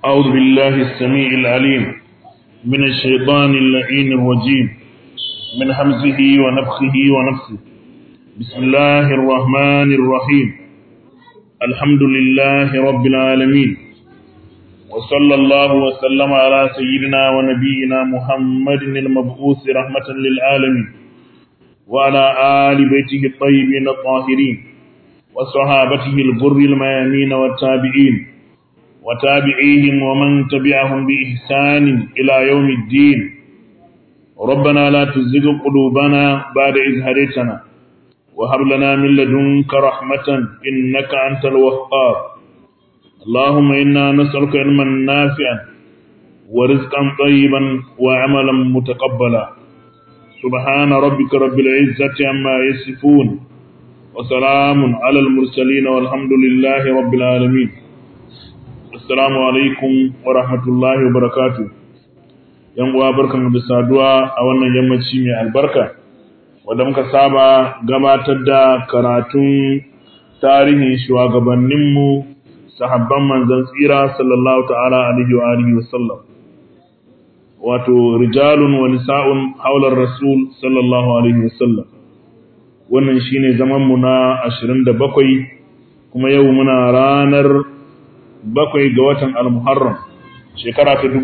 أعوذ بالله السميع العليم من الشيطان اللعين الرجيم من همزه ونفخه ونفسه بسم الله الرحمن الرحيم الحمد لله رب العالمين وصلى الله وسلم على سيدنا ونبينا محمد المبعوث رحمة للعالمين وعلى آل بيته الطيبين الطاهرين وصحابته الغر الميامين والتابعين وتابعيهم ومن تبعهم بإحسان إلى يوم الدين ربنا لا تزغ قلوبنا بعد إذ هديتنا وهب لنا من لدنك رحمة إنك أنت الوهاب اللهم إنا نسألك علما نافعا ورزقا طيبا وعملا متقبلا سبحان ربك رب العزة عما يصفون وسلام على المرسلين والحمد لله رب العالمين Assalamu alaikum wa rahmatullahi wa barakatuh. Yan uwa barkanmu da saduwa a wannan yammaci mai albarka wanda muka saba gabatar da karatun tarihin shugabanninmu sahabban manzon tsira sallallahu ta'ala alaihi wa alihi wa sallam. Wato rijalun wa nisa'un haular rasul sallallahu alaihi wa sallam. Wannan shine zaman mu na 27 kuma yau muna ranar 7 ga watan al-Muharram shekara ta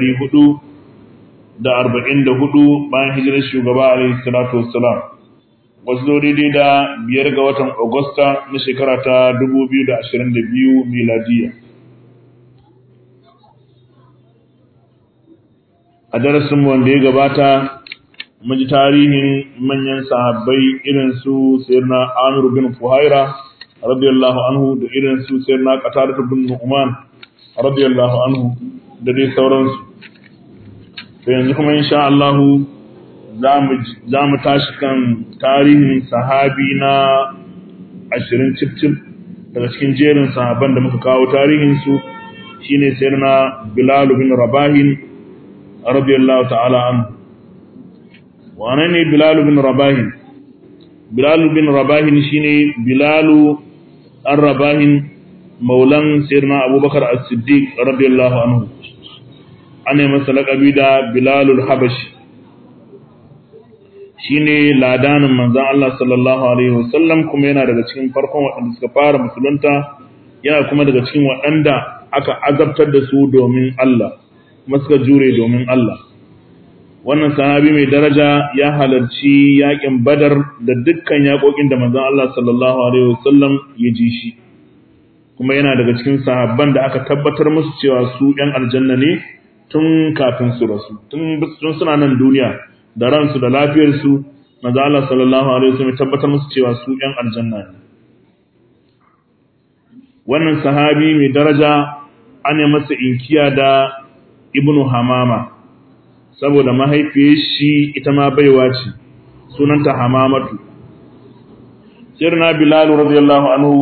1444 bayan hijirar shugaba alaihi salatu wassalam wasu zo daidai da 5 ga watan Agusta na shekara ta 2022 miladiya. A darasin wanda ya gabata mun ji tarihin manyan sahabbai irin su Sayyidina Amir bin Fuhaira radiyallahu anhu da irin su Sayyidina Qatada bin Nu'man radiyallahu anhu da dai sauransu. To yanzu kuma insha Allah za mu tashi kan tarihin sahabi na 20 cif daga cikin jerin sahaban da muka kawo tarihin su shine Sayyidina Bilal bin Rabah radiyallahu ta'ala anhu. Wane ne Bilal bin Rabah? Bilal bin Rabah shine Bilalu Ar-Rabahin maulan Sayyidina Abubakar As-Siddiq radiyallahu anhu. Ana masa laƙabi da Bilalul Habashi. Shine ladanin manzon Allah sallallahu alaihi wasallam kuma yana daga cikin farkon waɗanda suka fara musulunta, yana kuma daga cikin waɗanda aka azabtar da su domin Allah, kuma suka jure domin Allah. Wannan sahabi mai daraja ya halarci yakin Badar da dukkan yakokin da manzon Allah sallallahu alaihi wasallam ya ji shi, kuma yana daga cikin sahabban da aka tabbatar musu cewa su ɗan aljanna ne tun kafin su rasu, tun suna nan duniya da ransu da lafiyar su manzon Allah sallallahu alaihi wasallam ya tabbatar musu cewa su ɗan aljanna ne. Wannan sahabi mai daraja ana masa inkiya da Ibnu Hamama saboda mahaifiyar shi ita ma baiwa ce, sunanta Hamamatu. Sayyidina Bilal radiyallahu anhu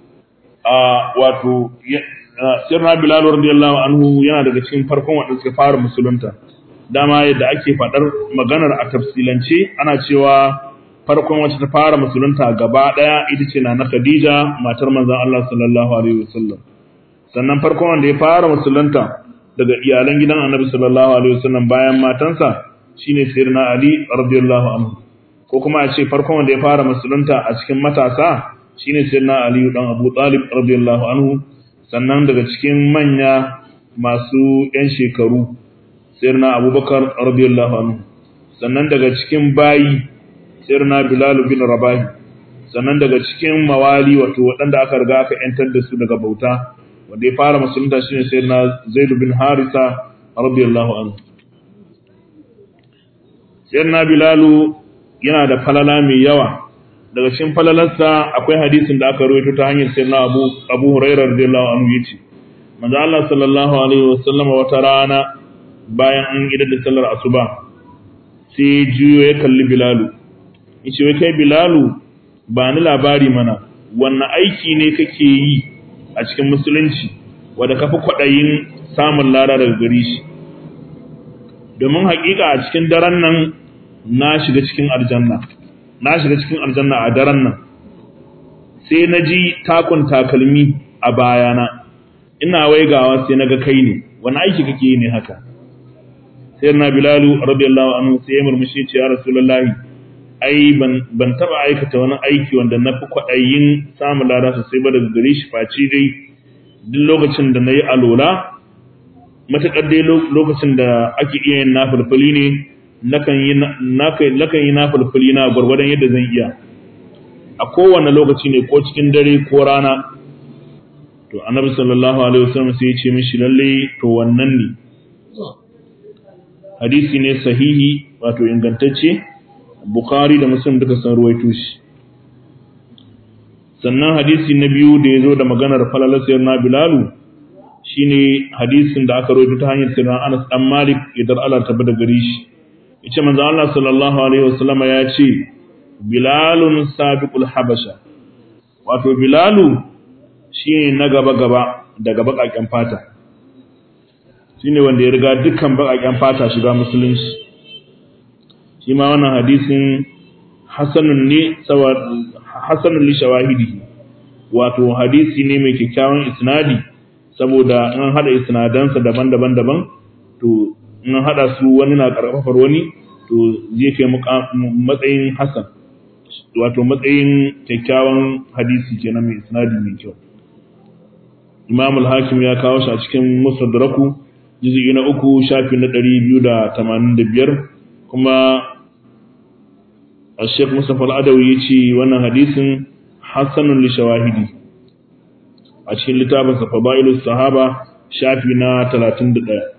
Sayyidina Bilal radiyallahu anhu yana daga cikin farkon waɗanda suka fara musulunta. Dama yadda ake faɗar maganar a tafsilance ana cewa farkon wacce ta fara musulunta gaba ɗaya ita ce na Khadija matar manzon Allah sallallahu alaihi wasallam. Sannan farkon wanda ya fara musulunta daga iyalan gidan Annabi sallallahu alaihi wasallam bayan matansa shine Sayyidina Ali radiyallahu anhu, ko kuma a ce farkon wanda ya fara musulunta a cikin matasa shine Sayyidina Ali dan Abu Talib radiyallahu anhu. Sannan daga cikin manya masu yan shekaru Sayyidina Abubakar radiyallahu anhu. Sannan daga cikin bayi Sayyidina Bilal bin Rabah. Sannan daga cikin mawali wato waɗanda aka riga aka yantar da su daga bauta wanda ya fara musulunta shine Sayyidina Zaid bin Harisa radiyallahu anhu. Sayyidina Bilal yana da falala mai yawa. Daga cikin falalarsa akwai hadisin da aka rawaito ta hanyar Sayyidina Abu Hurairah radiyallahu anhu yace manzo Allah sallallahu alaihi wasallam wata rana bayan an idar da sallar asuba sai juyo ya kalli Bilal yace wai kai Bilal ba ni labari mana wannan aiki ne kake yi a cikin musulunci wanda kafi kwadayin samun lada daga gare shi, domin hakika a cikin daren nan na shiga cikin aljanna a daren nan sai naji takun takalmi a bayana ina waigawa sai naga kai ne wani aiki kake yi ne haka sai na Bilal radiyallahu anhu sai ya murmushi ce ya Rasulullahi ai ban taba aikata wani aiki wanda na fi kwaɗayin samun lada sosai ba daga gare shi face dai duk lokacin da na yi alola matuƙar dai lokacin da ake iya yin nafulfuli ne nakan yi nafulfuli na gwargwadon yadda zan iya a kowane lokaci ne ko cikin dare ko rana to annabi sallallahu alaihi wasallam sai ya ce mishi lalle to wannan ne hadisi ne sahihi wato ingantacce Bukhari da Muslim duka sun ruwaito shi sannan hadisi na biyu da yazo da maganar falalar sayyidina Bilal shine hadisin da aka ruwaito ta hanyar sayyidina Anas dan Malik idan Allah ta bada gare shi yace manzo Allah sallallahu alaihi wasallam ya ce Bilalun sabiqul habasha wato Bilalu shine na gaba daga bakaken fata shine wanda ya riga dukkan bakaken fata shiga musulunci shi ma wannan hadisin hasanun li shawahidi wato hadisi ne mai kyakkyawan isnadi saboda in hada isnadansa daban-daban to in hada su wani na karfafar wani to zai kai matsayin hasan wato matsayin kyakkyawan hadisi kenan mai isnadi mai kyau Imam al-Hakim ya kawo shi a cikin Musadraku juz'i na 3 shafi na 285 kuma Sheikh Mustafa Al-Adawi yace wannan hadisin hasanun li shawahidi a cikin littafin sa Fadailus Sahaba shafi na 31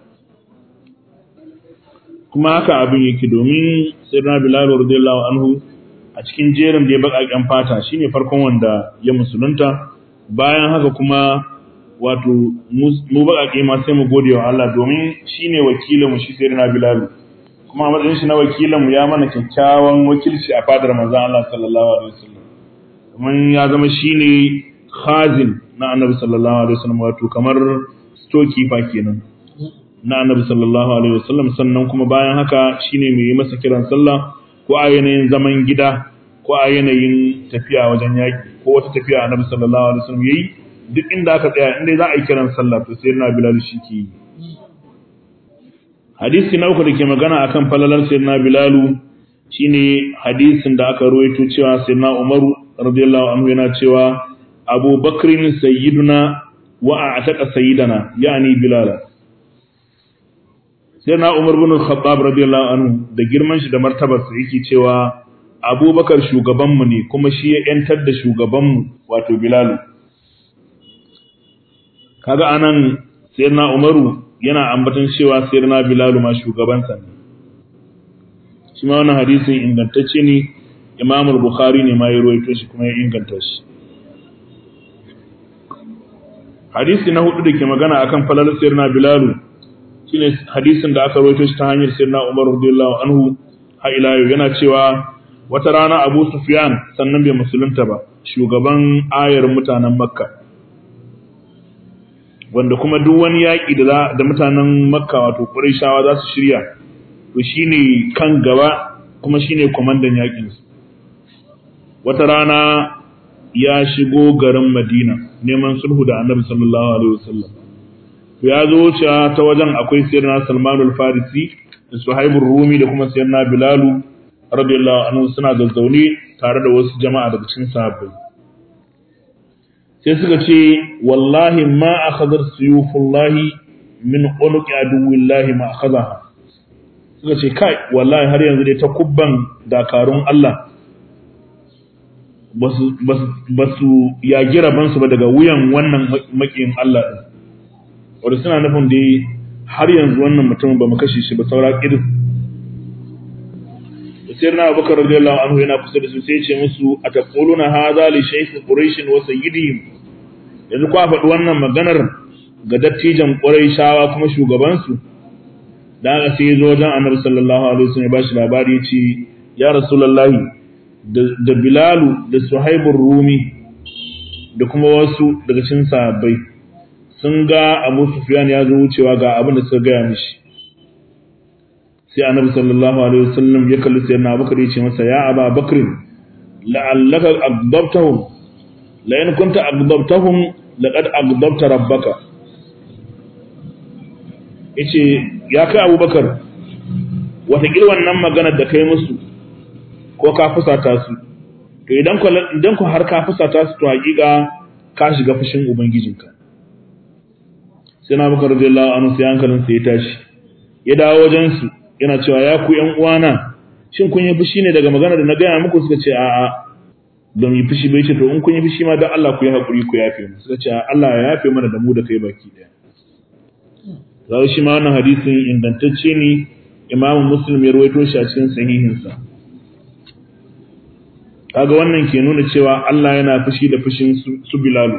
kuma haka abin yake domin Sayyidina Bilal radiyallahu anhu a cikin jerin da ya bakaken fata shine farkon wanda ya musulunta bayan haka kuma wato mu bakake ma sai mu gode wa Allah domin shine wakilin mu shi Sayyidina Bilal kuma a matsayin shi na wakilinmu ya mana kyakkyawan wakilci a fadar manzon Allah sallallahu alaihi wasallam kuma ya zama shine khazin na Annabi sallallahu alaihi wasallam wato kamar storekeeper kenan na Annabi sallallahu alaihi wasallam sannan kuma bayan haka shine mai yi masa kiran sallah ko a yanayin zaman gida ko a yanayin tafiya wajen yaki ko wata tafiya Annabi sallallahu alaihi wasallam yayi duk inda aka tsaya inda za a yi kiran sallah to sai na Bilal shi ke yi hadisi na uku da ke magana akan falalar sayyidina Bilalu shine hadisin da aka ruwaito cewa sayyidina Umaru radiyallahu anhu yana cewa Abu Bakrin sayyiduna wa a'taqa sayyidana yani Bilal sayyidina Umar bin Khattab radiyallahu anhu da girman shi da martabarsa yake cewa Abu Bakar shugabanmu ne kuma shi ya yantar da shugabanmu wato Bilalu kaga anan sayyidina Umaru yana ambaton cewa sayyidina Bilal ma shugabansa ne shi ma wannan hadisin ingantacce ne Imam al-Bukhari ne ma ya rawaito shi kuma ya inganta shi hadisi na hudu dake magana akan falalar sayyidina Bilal shine hadisin da aka rawaito shi ta hanyar sayyidina Umar radiyallahu anhu ha ila yau yana cewa wata rana Abu Sufyan sannan bai musulunta ba shugaban ayar mutanen Makka wanda kuma duk wani yaƙi da mutanen Makka wato Qurayshawa za su shirya to shine kan gaba kuma shine komandan yaƙin su wata rana ya shigo garin Madina neman sulhu da Annabi sallallahu alaihi wasallam to ya zo ta wajen akwai sayyidina Salman al-Farisi da Suhaib ar-Rumi da kuma sayyidina Bilal radiyallahu anhu suna zazzaune tare da wasu jama'a daga cikin sahabbai sai suka ce wallahi ma akhadar suyufullahi min quluqi aduwillahi ma akhadaha suka ce kai wallahi har yanzu dai ta kubban dakarun Allah basu ya giraban su ba daga wuyan wannan makiyin Allah din wanda suna nufin dai har yanzu wannan mutum ba mu kashe shi ba saura kiris sayyidina Abubakar radiyallahu anhu yana kusa da su sai ya ce musu ataquluna hadha li shaykh quraish wa sayyidihim yanzu ku faɗi wannan maganar ga dattijan quraishawa kuma shugaban su dan haka sai zo wajen Annabi sallallahu alaihi wasallam ya bashi labari yace ya rasulullahi da Bilalu da Suhaib ar-Rumi da kuma wasu daga cikin sahabbai sun ga Abu Sufyan ya zo wucewa ga abin da suka gaya mishi sai Annabi sallallahu alaihi wasallam ya kalli sayyidina Abubakar ya ce masa ya Aba Bakr la'allaka aghdabtahum la in kunta aghdabtahum laqad aghdabta rabbaka yace ya kai Abubakar wata wannan maganar da kai musu ko ka fusata su to idan ku har ka fusata su to hakika ka shiga fushin ubangijinka. Sai na Abubakar radiyallahu anhu sai hankalin sa ya tashi ya dawo wajen su yana cewa ya ku ƴan uwana shin kun yi fushi ne daga maganar da na gaya muku? Suka ce a'a ba mu yi fushi ba. Yace to in kun yi fushi ma dan Allah ku yi hakuri ku yafe mu. Suka ce Allah ya yafe mana da mu da kai baki daya. Zai shi ma wannan hadisin ingantacce ne, Imam Muslim ya rawaito shi a cikin sahihinsa. Kaga wannan ke nuna cewa Allah yana fushi da fushin su Bilalu.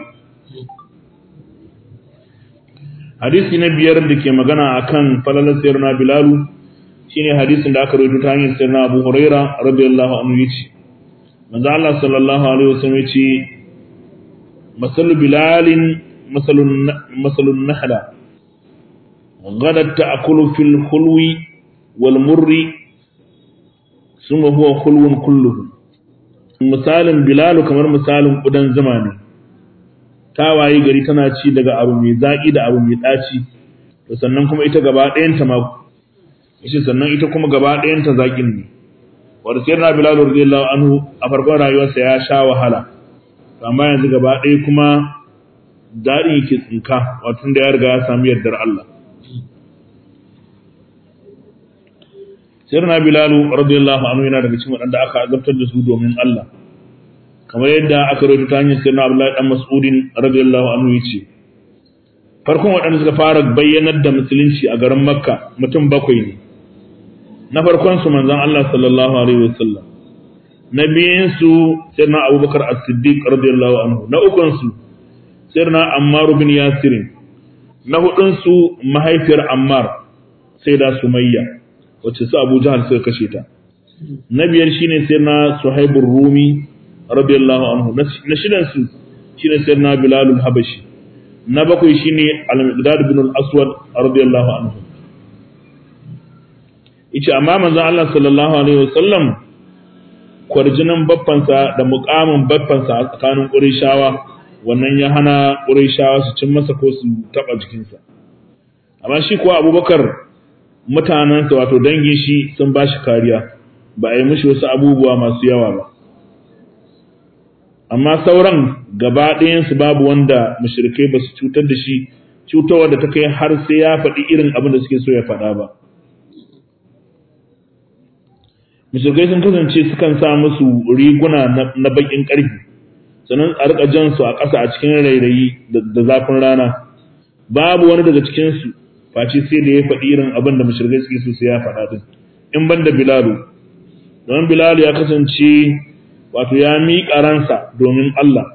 Hadisi na biyar da ke magana akan falalar sayyidina Bilalu shine hadisin da aka rawaito ta hanyar sayyidina Abu Huraira radiyallahu anhu yace manzo Allah sallallahu alaihi wasallam yace masalu Bilalin masalun nahla ghadat ta'kulu fil khulwi wal murri thumma huwa khulwun kulluhu. Misalin Bilalu kamar misalin kudan zuma ne, ta wayi gari tana ci daga abu mai zaki da abu mai daci, to sannan kuma ita gaba ɗayan ta ma shi sannan ita kuma gaba ɗayan ta zakin ne. Wanda sayyidina Bilal radiyallahu anhu a farkon rayuwarsa ya sha wahala, amma yanzu gaba ɗaya kuma daɗin yake tsinka, wato da ya riga ya samu yardar Allah. Sayyidina Bilal radiyallahu anhu yana daga cikin waɗanda aka azabtar da su domin Allah, kamar yadda aka rawaito ta hanyar sayyidina Abdullah dan Mas'udin radiyallahu anhu yace farkon waɗanda suka fara bayyanar da musulunci a garin Makka mutum 7 ne. Na farkon su manzon Allah sallallahu alaihi wasallam, na biyan su sayyidina Abubakar As-Siddiq radiyallahu anhu, na ukun su sayyidina Ammar bin Yasir, na hudun su mahaifiyar Ammar sayyida Sumayya wacce su Abu Jahal suka kashe ta, na biyar shine sayyidina Suhaib ar-Rumi radiyallahu anhu, na shidan su shine sayyidina Bilal al-Habashi, na bakwai shine Al-Miqdad bin al-Aswad radiyallahu anhu. Yace amma manzon Allah sallallahu alaihi wasallam kwarjinan baffansa da muqamin baffansa a tsakanin Qurayshawa wannan ya hana Qurayshawa su cin masa ko su taba jikinsa. Amma shi kuwa Abubakar mutanansa wato dangin shi sun bashi kariya, ba a yi mishi wasu abubuwa masu yawa ba. Amma sauran gaba ɗayan su babu wanda mushrikai ba su cutar da shi cutarwa da ta kai har sai ya faɗi irin abin da suke so ya faɗa ba. Mushrikai sun kasance sukan sa musu riguna na bakin ƙarfi, sannan a rika jan su a ƙasa a cikin rairayi da zafin rana. Babu wani daga cikin su face sai da ya faɗi irin abin da mushrikai suke so sai ya faɗa din, in banda Bilalu. Don Bilalu ya kasance wato ya miƙa ransa domin Allah.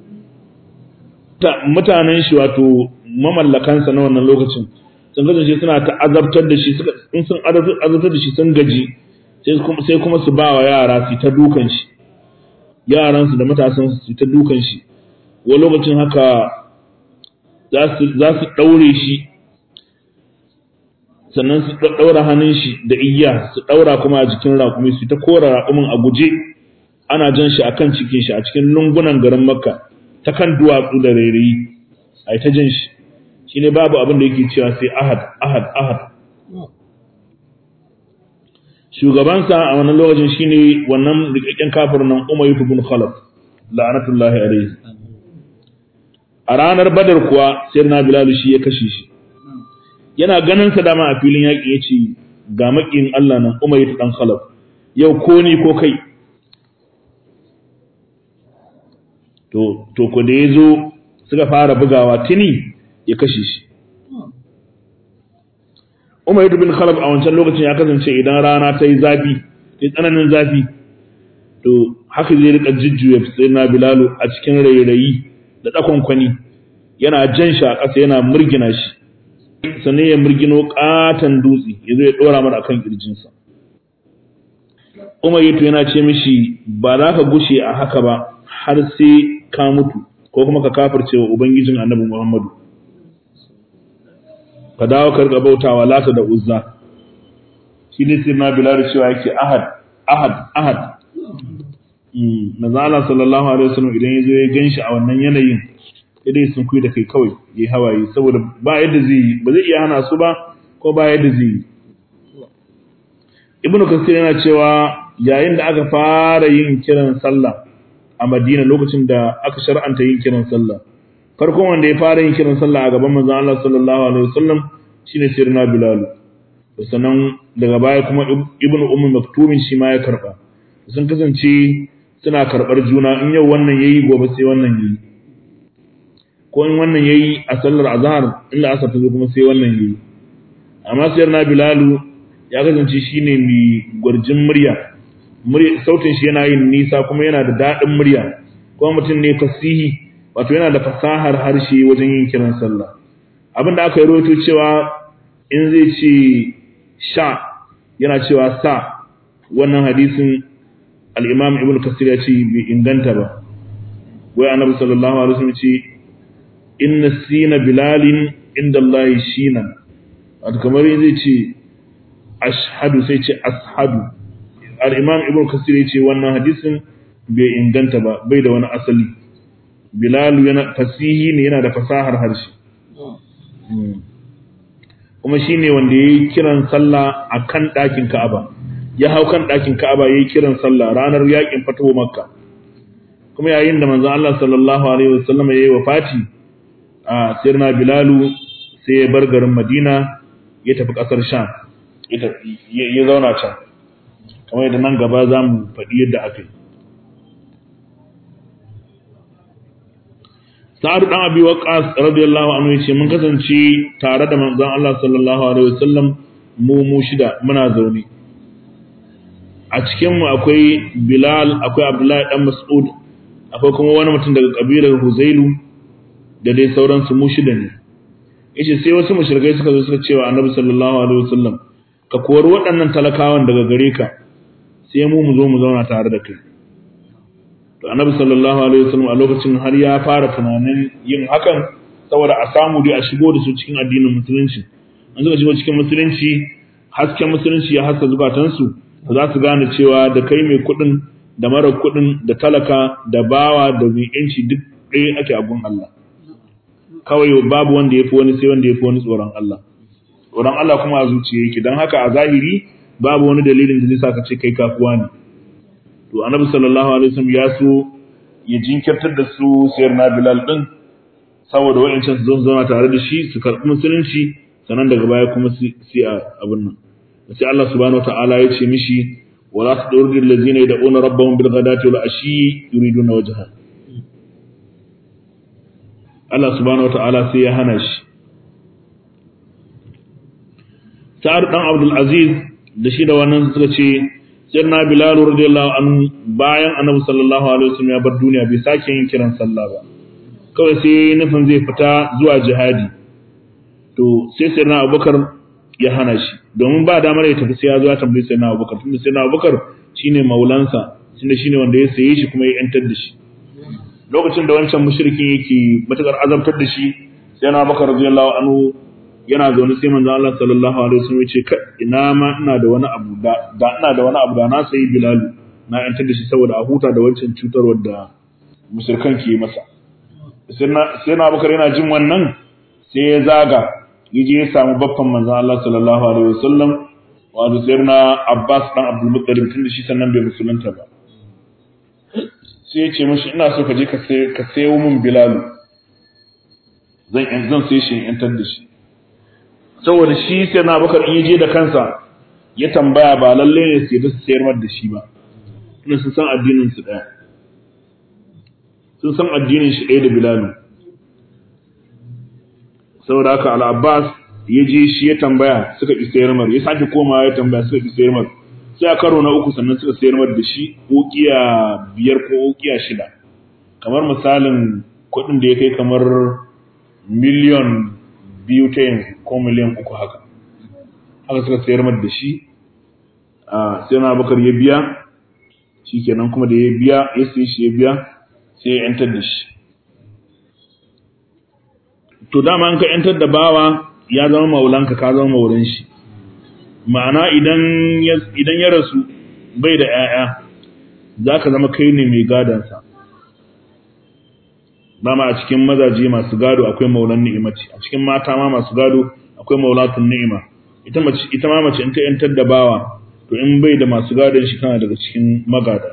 Mutanen shi wato mamallakansa na wannan lokacin sun kasance suna ta azabtar da shi, in sun azabtar da shi sun gaji sai kuma su ba wa yara su ta dukan shi, yaransu da matasan su ta dukan shi. Wani lokacin haka za su ɗaure shi, sannan su ɗaura hannun shi da igiya su ɗaura kuma a jikin raƙumi, su ta kora raƙumin a guje, ana jan shi akan cikin shi a cikin lungunan garin Makka ta kan duwatsu da rairayi a ta jan shi. Shine babu abin da yake cewa sai ahad ahad ahad. Shugabansa a wannan lokacin shine wannan rikakken kafir nan Umayyah ibn Khalaf la'anatullahi alayhi. A ranar Badar kuwa sayyidina Bilal shi ya kashe shi. Yana ganin sa dama a filin yaƙi yace ga makin Allah nan Umayyah dan Khalaf, yau ko ni ko kai. To ko da yazo suka fara bugawa tuni ya kashe shi. Umayyah bin Khalaf a wancan lokacin ya kasance idan rana ta yi zafi, ta tsananin zafi, to haka zai rika jujjuya sayyidina Bilal a cikin rairayi da tsakonkwani, yana jan shi a ƙasa yana murgina shi, sannan ya murgino ƙaton dutse ya zo ya ɗora mara akan ƙirjinsa. Umayyah yana ce mishi ba za ka gushe a haka ba har sai ka mutu ko kuma ka kafirce wa Ubangijin Annabi Muhammadu. Ka dawo ka riga bautawa Lata da Uzza. Shi ne sai na Bilal cewa yake ahad ahad ahad. Manzo Allah sallallahu alaihi wasallam idan yazo ya ganshi a wannan yanayin sai dai sun kuyi da kai kawai yayi hawaye, saboda ba yadda ba zai iya hana su ba ko ba yadda zai yi. Ibn Kathir yana cewa yayin da aka fara yin kiran sallah a Madina lokacin da aka shar'anta yin kiran sallah, farkon wanda ya fara yin kiran sallah a gaban manzon Allah sallallahu alaihi wasallam shine Sayyidina Bilal. Sannan daga baya kuma Ibn Maktum shi ma ya karba. Sun kasance suna karbar juna, in yau wannan yayi gobe sai wannan yayi. Ko in wannan yayi a sallar azhar illa asar ta zo kuma sai wannan yayi. Amma Sayyidina Bilal ya kasance shine mai gurjin murya sautin shi yana yin nisa kuma yana da dadin murya, kuma mutum ne fasihi, wato yana da fasahar harshe wajen yin kiran sallah. Abinda aka yi rawaito cewa in zai ce sha yana cewa sa, wannan hadisin al-Imam Ibn Kathir ya ce bai inganta ba. Wai Annabi sallallahu alaihi wasallam ce inna sina bilalin inda Allah shina, wato kamar zai ce ashhadu sai ce ashadu. Al-Imam Ibn Kathir ya ce wannan hadisin bai inganta ba, bai da wani asali. Bilal yana fasihi ne, yana da fasahar harshe. Kuma shine wanda yayi kiran sallah akan ɗakin Ka'aba. Ya hau kan ɗakin Ka'aba yayi kiran sallah ranar yakin fatuwa Makka. Kuma yayin da manzon Allah sallallahu alaihi wasallam yayi wafati, Sayyidina Bilal sai ya bar garin Madina ya tafi ƙasar Sham. Ya zauna can. Kamar yadda nan gaba zamu faɗi yadda aka yi. Sa'ad dan Abi Waqqas radiyallahu anhu yace mun kasance tare da manzon Allah sallallahu alaihi wasallam mu shida muna zaune. A cikin mu akwai Bilal, akwai Abdullahi dan Mas'ud, akwai kuma wani mutum daga kabilar Huzailu da dai sauransu mu shida ne. Yace sai wasu mushrikai suka zo suka ce wa Annabi sallallahu alaihi wasallam, ka kori waɗannan talakawan daga gare ka, sai mu zo mu zauna tare da kai. To Annabi sallallahu alaihi wasallam a lokacin har ya fara tunanin yin hakan saboda a samu dai a shigo da su cikin addinin musulunci. An suka shigo cikin musulunci, hasken musulunci ya haska zukatansu, za su gane cewa da kai mai kuɗin da mara kuɗin da talaka da bawa da mai yanci duk ɗaya ake a gun Allah. Kawai babu wanda ya fi wani sai wanda ya fi wani tsoron Allah. Tsoron Allah kuma a zuciya yake, don haka a zahiri babu wani dalilin da zai sa ka ce kai kafuwa ne. To Annabi sallallahu alaihi wasallam ya so ya jinkirtar da su Sayyidina Bilal din saboda wa'ancan su zo zauna tare da shi su karɓi musulunci, sannan daga baya kuma sai abin nan. Sai Allah subhanahu wataala ya ce mishi wala tuduril ladzina yad'una rabbahum bil ghadati wal ashi yuriduna wajha. Allah subhanahu wataala sai ya hana shi. Sa'ad dan Abdul Aziz da shi da wannan suka ce Sayyidina Bilal radiyallahu anhu bayan Annabi sallallahu alaihi wasallam ya bar duniya bai sake yin kiran sallah ba. Kawai sai nufin zai fita zuwa jihadi. To sai Sayyidina Abubakar ya hana shi, domin ba damar ya tafi sai ya zo ya tambayi Sayyidina Abubakar, tunda Sayyidina Abubakar shine maulansa, tunda shine wanda ya saye shi kuma ya yantar da shi. Lokacin da wancan mushrikin yake matakar azabtar da shi, Sayyidina Abubakar radiyallahu anhu yana zaune sai manzo Allah sallallahu alaihi wasallam ya ce ina ma ina da wani abu da na sayi Bilal na yantar da shi saboda a huta da wancan cutarwar da mushrikan ke masa. Sai na Abubakar yana jin wannan sai ya zaga yaje ya samu baffan manzo Allah sallallahu alaihi wasallam wato Sayyidina Abbas dan Abdul Muttalib tun da shi sannan bai musulunta ba. Sai ya ce mishi ina so ka je ka sayo min Bilal, zan sai shi yantar da shi. Saboda shi sai na Abubakar in yaje da kansa ya tambaya ba lalle ne sai da sayar mar da shi ba, tunda sun san addinin su daya, sun san addinin shi ɗaya da Bilal. Saboda haka Al-Abbas ya je shi ya tambaya suka ki sayar mar, ya sake komawa ya tambaya suka ki sayar mar, sai a karo na uku sannan suka sayar mar da shi ukiya 5 ko ukiya 6, kamar misalin kuɗin da ya kai kamar miliyan 2 ta yanzu ko miliyan 3 haka suka sayar mar da shi. Sai na Abubakar ya biya, shikenan kuma da ya biya ya sai shi ya biya sai ya yantar da shi. To dama an ka yantar da bawa ya zama maulanka, ka zama maulan shi. Ma'ana idan ya rasu bai da 'ya'ya zaka zama kai ne mai gadansa. Dama a cikin mazaje masu gado akwai maulan ni'imati, a cikin mata ma masu gado akwai maulatun ni'ima, ita ma mace in ta yantar da bawa to in bai da masu gadon shi kana daga cikin magada.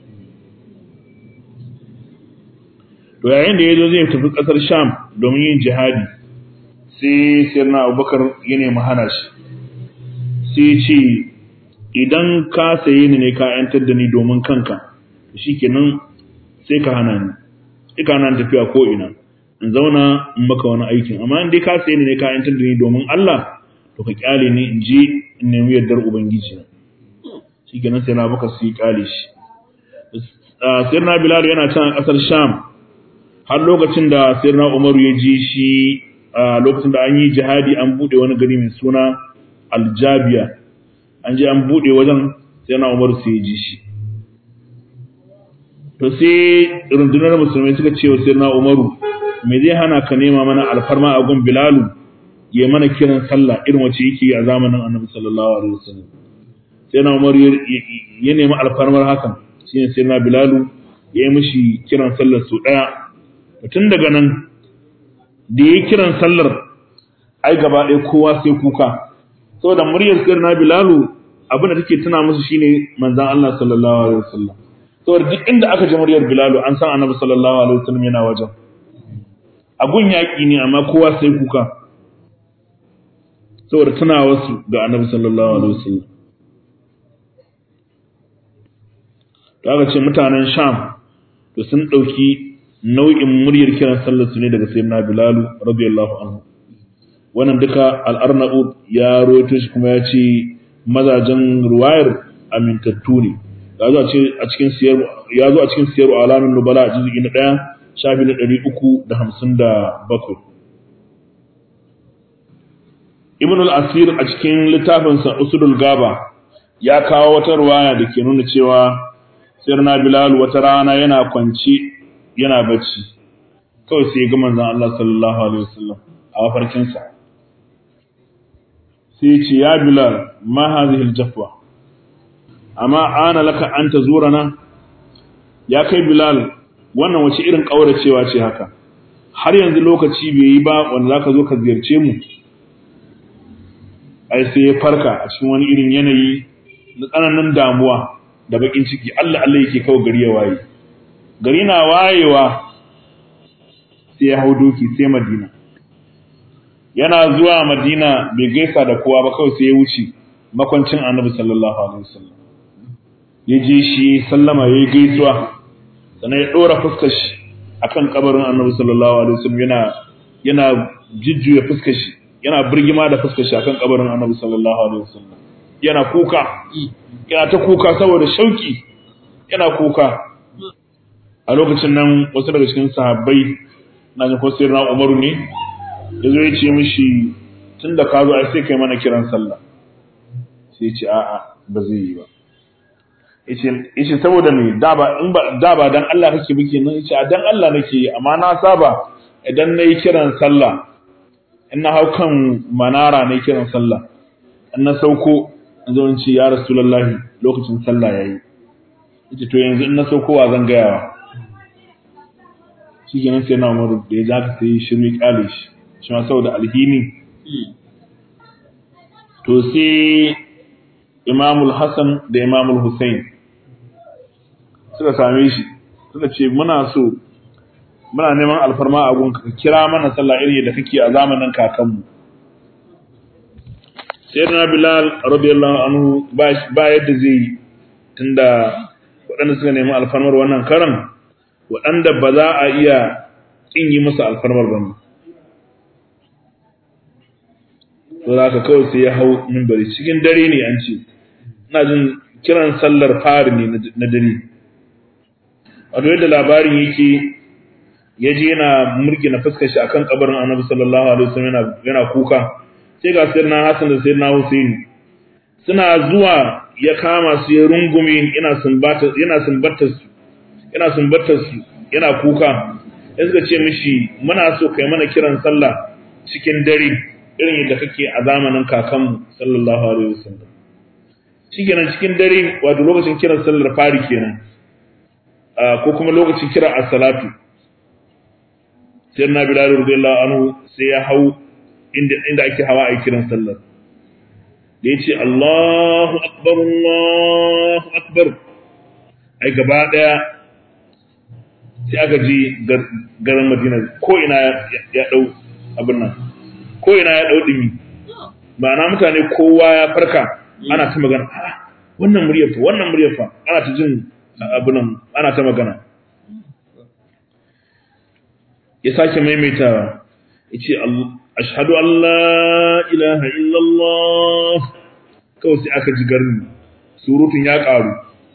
To yayin da yazo zai tafi kasar Sham domin yin jihadi sai sayyidina Abubakar ya nemi hana shi, sai ce idan ka saye ni ne ka yantar da ni domin kanka shikenan sai ka hana ni, sai ka hana ni tafiya ko ina in zauna in maka wani aikin, amma in dai ka saye ni ne ka yantar da ni domin Allah to ka kyale ni in je in nemi yardar ubangiji na. Shikenan sai na Abubakar sai kyale shi. Sayyidina Bilal yana can a kasar Sham har lokacin da sayyidina Umar ya ji shi, lokacin da an yi jihadi an bude wani gari mai suna Aljabiya, an je an bude wajen sayyidina Umar sai ya ji shi. To sai rundunar musulmai suka ce wa sayyidina Umaru, me zai hana ka nema mana alfarma a gun Bilalu ya mana kiran sallah irin wacce yake a zamanin Annabi sallallahu alaihi wasallam. Sayyidina Umar ya nemi alfarmar hakan, shine sayyidina Bilalu ya yi mishi kiran sallar su daya. Tun daga nan da ya yi kiran sallar ai gaba ɗaya kowa sai kuka, saboda muryar sayyidina Bilalu abin da take tuna musu shine manzon Allah sallallahu alaihi wasallam. Saboda duk inda aka ji muryar Bilalu an san Annabi sallallahu alaihi wasallam yana wajen. Agun yaƙi ne amma kowa sai kuka saboda tuna wasu ga Annabi sallallahu alaihi wasallam. To aka ce mutanen Sham to sun ɗauki nau'in muryar kiran sallar su ne daga sayyidina Bilalu radiyallahu anhu. Wannan duka al-Arnaud ya rawaito shi kuma ya ce mazajen ruwayar amintattu ne. Ya zo a cikin siyar alamin nubala a juz'i na 1 shafi na 357. Ibn al-Asir a cikin littafinsa Usudul Gaba ya kawo wata ruwaya da ke nuna cewa sayyidina Bilal wata rana yana kwance yana bacci, kawai sai ga manzon Allah sallallahu alaihi wasallam a mafarkinsa. Sai ce ya Bilal ma hadhihi al-jafwa amma ana laka an tazurana, ya kai Bilal wannan wace irin kauracewa ce haka, har yanzu lokaci bai yi ba wanda zaka zo ka ziyarce mu. Ai sai ya farka a cikin wani irin yanayi na tsananin damuwa da bakin ciki, Allah Allah yake kawo gari ya waye. Gari na wayewa sai ya hau doki sai Madina. Yana zuwa Madina bai gaisa da kowa ba, kawai sai ya wuce makwancin Annabi sallallahu alaihi wasallam. Ya je shi sallama yayi gaisuwa, sannan ya dora fuskar shi akan kabarin Annabi sallallahu alaihi wasallam, yana jujjuya fuskar shi, yana birgima da fuskar shi akan kabarin Annabi sallallahu alaihi wasallam. Yana kuka, yana ta kuka saboda shauki, yana kuka. A lokacin nan wasu daga cikin sahabbai, na jin ko sayyidina Umaru ne, ya zo ya ce mishi tunda ka zo ai sai kai mana kiran sallah. Sai ya ce a'a ba zai yi ba. Yace saboda me da ba dan Allah kake biki nan, yace a dan Allah nake yi, amma na saba idan nayi kiran sallah in na hau kan manara nayi kiran sallah, in na sauko in zo in ce ya Rasulullahi lokacin sallah yayi. Yace to yanzu in na sauko wa zan gayawa. Shi kenan sai na Umaru da ya zaka sai shirmi kyale shi ma saboda alhini. To sai Imamul Hassan da Imamul Hussein suka same shi suka ce muna neman alfarma a gunka ka kira mana sallah irin da kake a zamanin kakanmu. Sayyidina Bilal radiyallahu anhu ba yadda zai yi, tunda waɗanda suka nemi alfarmar wannan karan waɗanda ba za a iya ƙin yi musu alfarmar ba ne. To za ka kawai sai ya hau mimbari cikin dare ne, an ce ina jin kiran sallar fari ne na dare. Wato yadda labarin yake, ya je yana murgina fuskar shi akan kabarin Annabi sallallahu alaihi wasallam yana kuka. Sai ga sayyidina Hassan da sayyidina Hussein suna zuwa, ya kama su ya rungume yana sumbatar su yana kuka. Sai suka ce mishi muna so kai mana kiran sallah cikin dare irin yadda kake a zamanin kakanmu sallallahu alaihi wasallam. Shikenan cikin dare, wato lokacin kiran sallar fari kenan, ko kuma lokacin kira as-salatu, sayyidina Bilal radiyallahu anhu sai ya hau inda ake hawa a kiran sallar. da yace Allahu akbar ai gaba daya sai aka ji garin Madina ko ina ya dau abin nan ko ina ya dau dimi ma'ana mutane kowa ya farka ana ta magana wannan muryar fa ana ta jin abin nan ana ta magana ya sake maimaitawa yace ashhadu an la ilaha illallah kawai sai aka ji garin surutun ya karu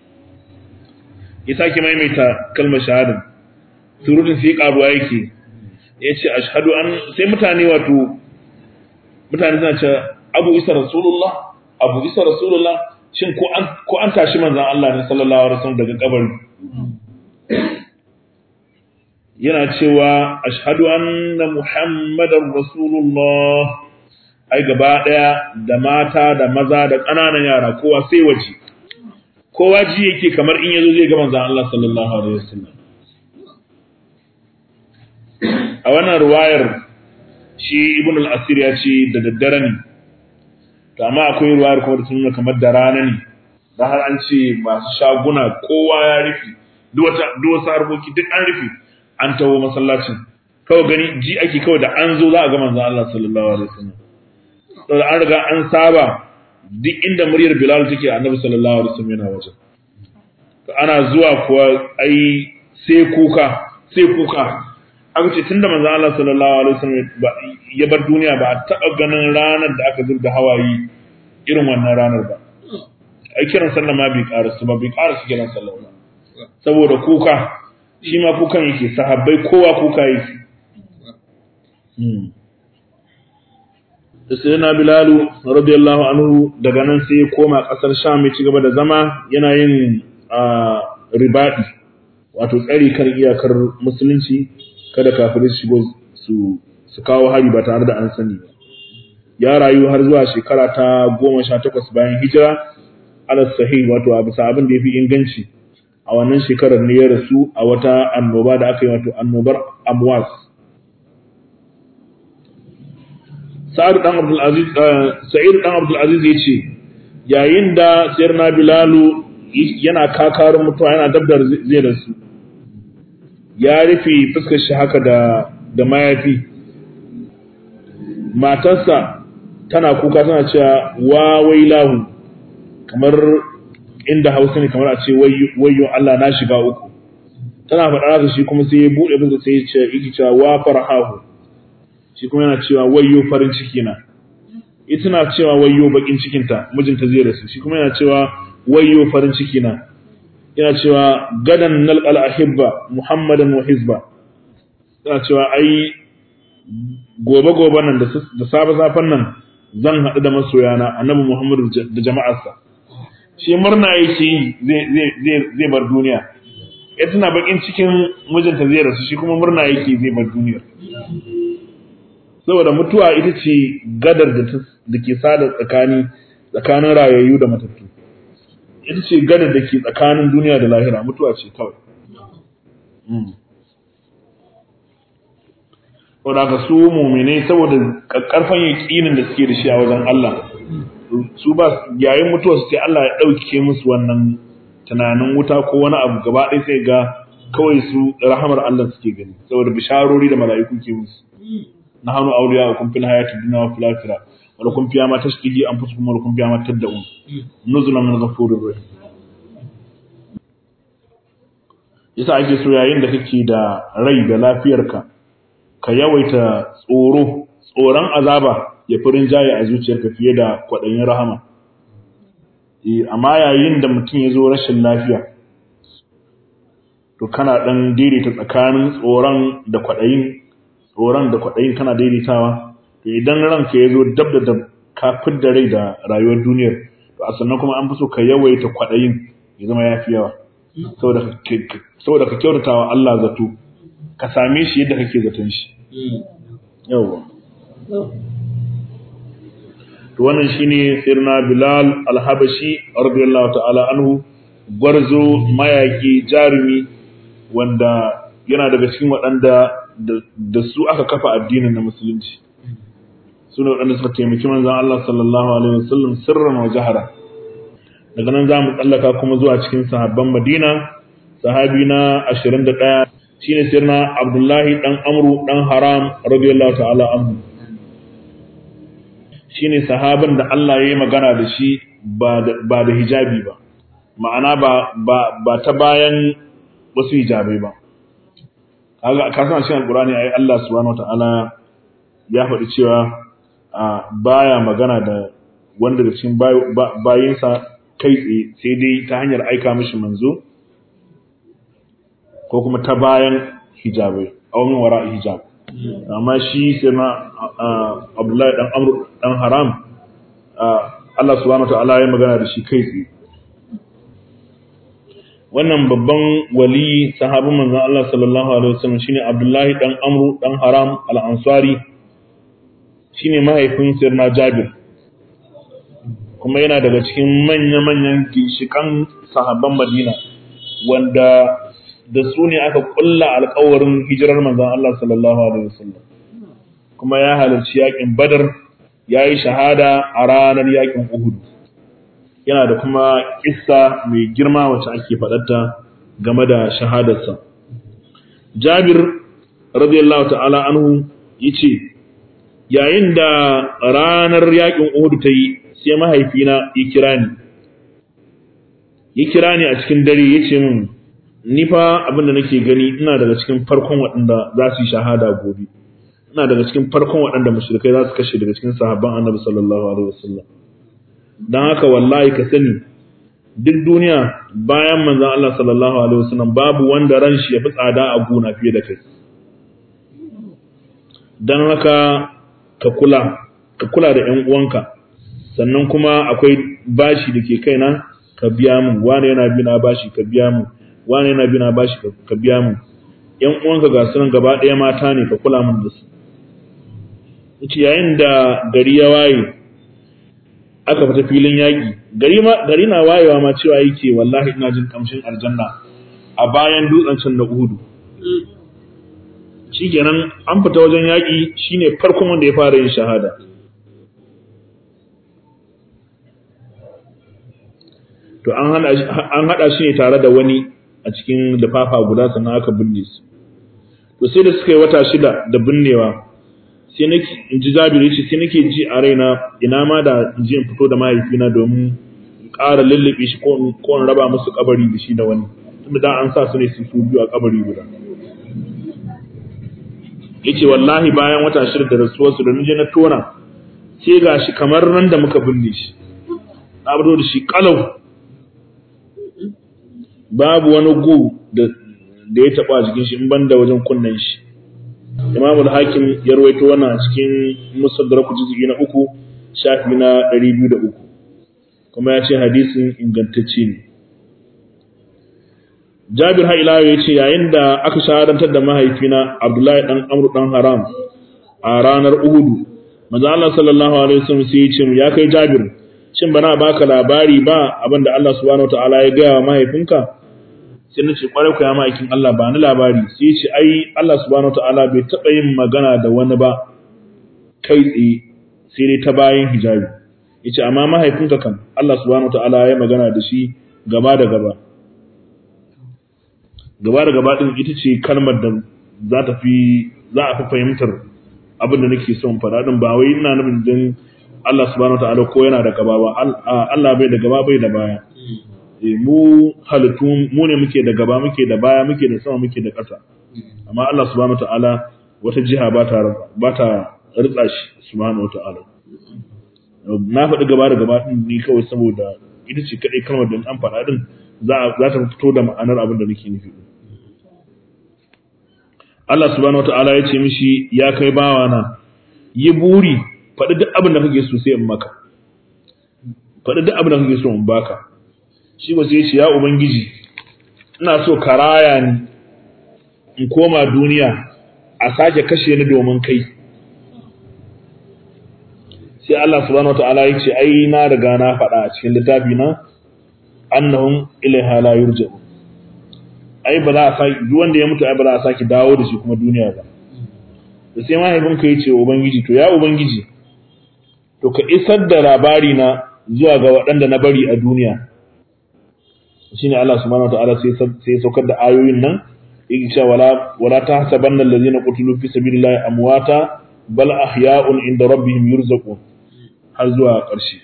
ya sake maimaita kalmar shahada surutun sai karuwa yake yace ashhadu an sai mutane suna cewa Abu Isa Rasulullah shin ko an tashi manzon Allah ne sallallahu alaihi wasallam daga kabari yana cewa ashhadu anna muhammadar rasulullah ai gaba daya da mata da maza da ƙananan yara kowa sai waje kowa ji yake kamar in yazo zai ga manzon Allah sallallahu alaihi wasallam a wannan riwayar shi ibn al-asir ya ce da daddare ne to amma akwai riwayar kuma da sunna kamar da rana ne da har an ce masu shaguna kowa ya rufe duk wasu harkoki duk an rufe an tawo masallacin kawai gani ji ake kawai da an zo za a ga manzon Allah sallallahu alaihi wasallam saboda an riga an saba duk inda muryar Bilal take Annabi sallallahu alaihi wasallam yana wajen to ana zuwa kuwa ai sai kuka aka ce tunda manzon Allah sallallahu alaihi wasallam ya bar duniya ba a taɓa ganin ranar da aka zubda hawaye irin wannan ranar ba ai kiran sallah ma bai ƙarasu kiran sallah ba saboda kuka shi ma kukan yake sahabbai kowa kuka yake sai na Bilalu radiyallahu anhu daga nan sai ya koma kasar Sham ya ci gaba da zama yana yin ribadi wato tsari kan iyakar musulunci kada kafirai su shigo su kawo hari ba tare da an sani ba ya rayu har zuwa shekara ta 18 bayan hijira ala sahih wato a bisa abin da yafi inganci a wannan shekarar ne ya rasu a wata annoba da aka yi wato annobar Amwas. Sa'id dan Abdul Aziz ya ce yayin da Sayyidina Bilalu yana kakarin mutuwa yana dabdar zai rasu ya rufe fuskar shi haka da mayafi matarsa tana kuka tana cewa wa wailahu kamar inda Hausa ne kamar a ce wayyo Allah na shiga uku tana faɗa haka shi kuma sai ya bude fuska sai ya ce yake cewa wa farhahu shi kuma yana cewa wayyo farin ciki na ita tana cewa wayyo bakin cikin ta mijinta zai rasu shi kuma yana cewa wayyo farin ciki na yana cewa gadan nalqal ahibba muhammadan wa hizba yana cewa ai gobe nan da safen nan zan haɗu da masoyana annabi Muhammad da jama'arsa shi murna yake zai bar duniya ya tana bakin cikin mijinta zai rasu shi kuma murna yake zai bar duniyar saboda mutuwa ita ce gadar da ke sada tsakanin rayayyu da matattu ita ce gadar da ke tsakanin duniya da lahira mutuwa ce kawai saboda ka su mu'minai saboda karfan yaqinin da suke da shi a wajen Allah su ba yayin mutuwa su sai Allah ya dauke musu wannan tunanin wuta ko wani abu gaba ɗaya sai ga kawai su rahamar Allah suke gani saboda bisharori da mala'iku ke musu nahnu awliya'ukum fil hayatid dunya wa fil akhirah wa lakum fiha ma tashtahi anfusukum wa lakum fiha ma tad'un nuzulan min ghafurir rahim yasa ake so yayin da kake da rai da lafiyarka ka yawaita tsoron azaba ya furin jaye a zuciyarka fiye da kwaɗayin rahama amma yayin da mutum ya zo rashin lafiya to kana ɗan daidaita tsakanin tsoron da kwaɗayin kana daidaitawa to idan ranka ya zo dab da dab ka fidda rai da rayuwar duniyar to a sannan kuma an fi so ka yawaita kwaɗayin ya zama ya fi yawa saboda ka kyautatawa Allah zato ka same shi yadda kake zaton shi yawa to wannan shine sirna Bilal al-Habashi radiyallahu ta'ala anhu gwarzo mayaki jarumi wanda yana daga cikin waɗanda da su aka kafa addinin na musulunci sune waɗanda suka taimaki manzon Allah sallallahu alaihi wasallam sirran wa jahara. Daga nan za mu tsallaka kuma zuwa cikin sahabban Madina. Sahabi na 21 shine sirna Abdullahi dan Amru dan Haram radiyallahu ta'ala anhu. Shine sahaban da Allah ya yi magana da shi ba da hijabi ba, ma'ana ba ta bayan wasu hijabai ba. Ka san cikin Alƙur'ani ai Allah subhanahu wata'ala ya faɗi cewa baya magana da wanda da cikin bayinsa kai tsaye, sai dai ta hanyar aika mishi manzo ko kuma ta bayan hijabai aw min wara'i hijab. Amma shi sai na Abdullahi dan Amr dan Haram Allah subhanahu wataala ya magana da shi kai tsaye. Wannan babban wali sahabin manzon Allah sallallahu alaihi wasallam shine Abdullahi dan Amr dan Haram al-Ansari, shine mahaifin sirna Jabir, kuma yana daga cikin manya-manyan ginshikan sahabban Madina wanda da su ne aka kulla alƙawarin hijirar manzon Allah sallallahu alaihi wasallam, kuma ya halarci yakin Badar, yayi shahada a ranar yakin Uhud. Yana da kuma kissa mai girma wacce ake faɗarta game da shahadarsa. Jabir radiyallahu ta'ala anhu yace yayin da ranar yakin Uhud ta yi, sai mahaifina ya kira ni a cikin dare yace min, ni fa abinda nake gani ina daga cikin farkon waɗanda za su yi shahada gobe, ina daga cikin farkon waɗanda mushrikai za su kashe daga cikin sahabban Annabi sallallahu alaihi wasallam. Dan haka wallahi ka sani duk duniya bayan manzon Allah sallallahu alaihi wasallam babu wanda ran shi ya fi tsada a gona fiye da kai. Dan haka ka kula da ƴan uwanka, sannan kuma akwai bashi da ke kaina ka biya mu, wani yana bina bashi ka biya mu, wani yana bina bashi ka biya mu. Ƴan uwanka ga sunan gaba ɗaya mata ne, ka kula mun da su. Yace yayin da gari ya waye aka fita filin yaƙi, gari na wayewa ma cewa yake wallahi ina jin kamshin aljanna a bayan dutsen can na Uhudu. Shikenan an fita wajen yaƙi, shine farkon wanda ya fara yin shahada. To an hada shi ne tare da wani a cikin lifafa guda, sannan aka binne su. To sai da suka yi wata 6 da binnewa, sai nake in ji Jabir yace sai nake ji a raina ina ma da in je in fito da mahaifina domin ƙara lullube shi ko in raba musu kabari da shi da wani, tunda da an sa su ne su biyu a kabari guda. Yace wallahi bayan wata 6 da rasuwarsu da nije na tona, sai gashi kamar nan da muka binne shi, na fito da shi kalau, babu wani gu da ya taba jikin shi in banda wajen kunnen shi. Imam al-Hakim ya rawaito wannan a cikin Mustadrak juz'i na 3 shafi na 203, kuma ya ce hadisin ingantacce ne. Jabir ha ila ya ce yayin da aka shahadantar da mahaifina Abdullahi dan Amr dan Haram a ranar Uhud, manzo Allah sallallahu alaihi wasallam sai ya ce ya kai Jabir, shin bana baka labari ba abinda Allah subhanahu wataala ya ga mahaifinka? Sai nace kwarai ku ya ma'aikin Allah ba ni labari. Sai ya ce ai Allah subhanahu wataala bai taba yin magana da wani ba kai tsaye sai dai ta bayan hijabi. Yace amma mahaifinka kan Allah subhanahu wataala ya magana da shi gaba da gaba. Gaba da gaba din ita ce kalmar da za a fi fahimtar abin da nake son faɗa din, ba wai ina nufin din Allah subhanahu wataala ko yana da gaba ba. Allah bai da gaba bai da baya. Mu halittu mu ne muke da gaba, muke da baya, muke da sama, muke da ƙasa. Amma Allah subhanahu wataala wata jiha ba ta ritsa shi subhanahu wataala. Na faɗi gaba da gaba din ni kawai saboda ita ce kadai kalmar da an faɗa din za ta fito da ma'anar abin da nake nufi. Allah subhanahu wataala ya ce mishi, ya kai bawana, yi buri, faɗi duk abin da kake so sai in maka, faɗi duk abin da kake so in baka. Shi ba sai ce ya Ubangiji, ina so ka raya ni in koma duniya a sake kashe ni domin kai. Sai Allah subhanahu wataala ya ce ai na riga na faɗa a cikin littafi na annahum ilaiha la yurja'un. Ai ba za a saki duk wanda ya mutu ai ba za a saki dawo da shi kuma duniya ba. Da sai mahaifinka ya ce Ubangiji, to ya Ubangiji, to ka isar da labari na zuwa ga waɗanda na bari a duniya. Shine Allah subhanahu wataala sai saukar da ayoyin nan yake cewa wala tahsabanna allazina qutilu fi sabilillahi amwata bal ahya'un inda rabbihim yurzaqun har zuwa ƙarshe.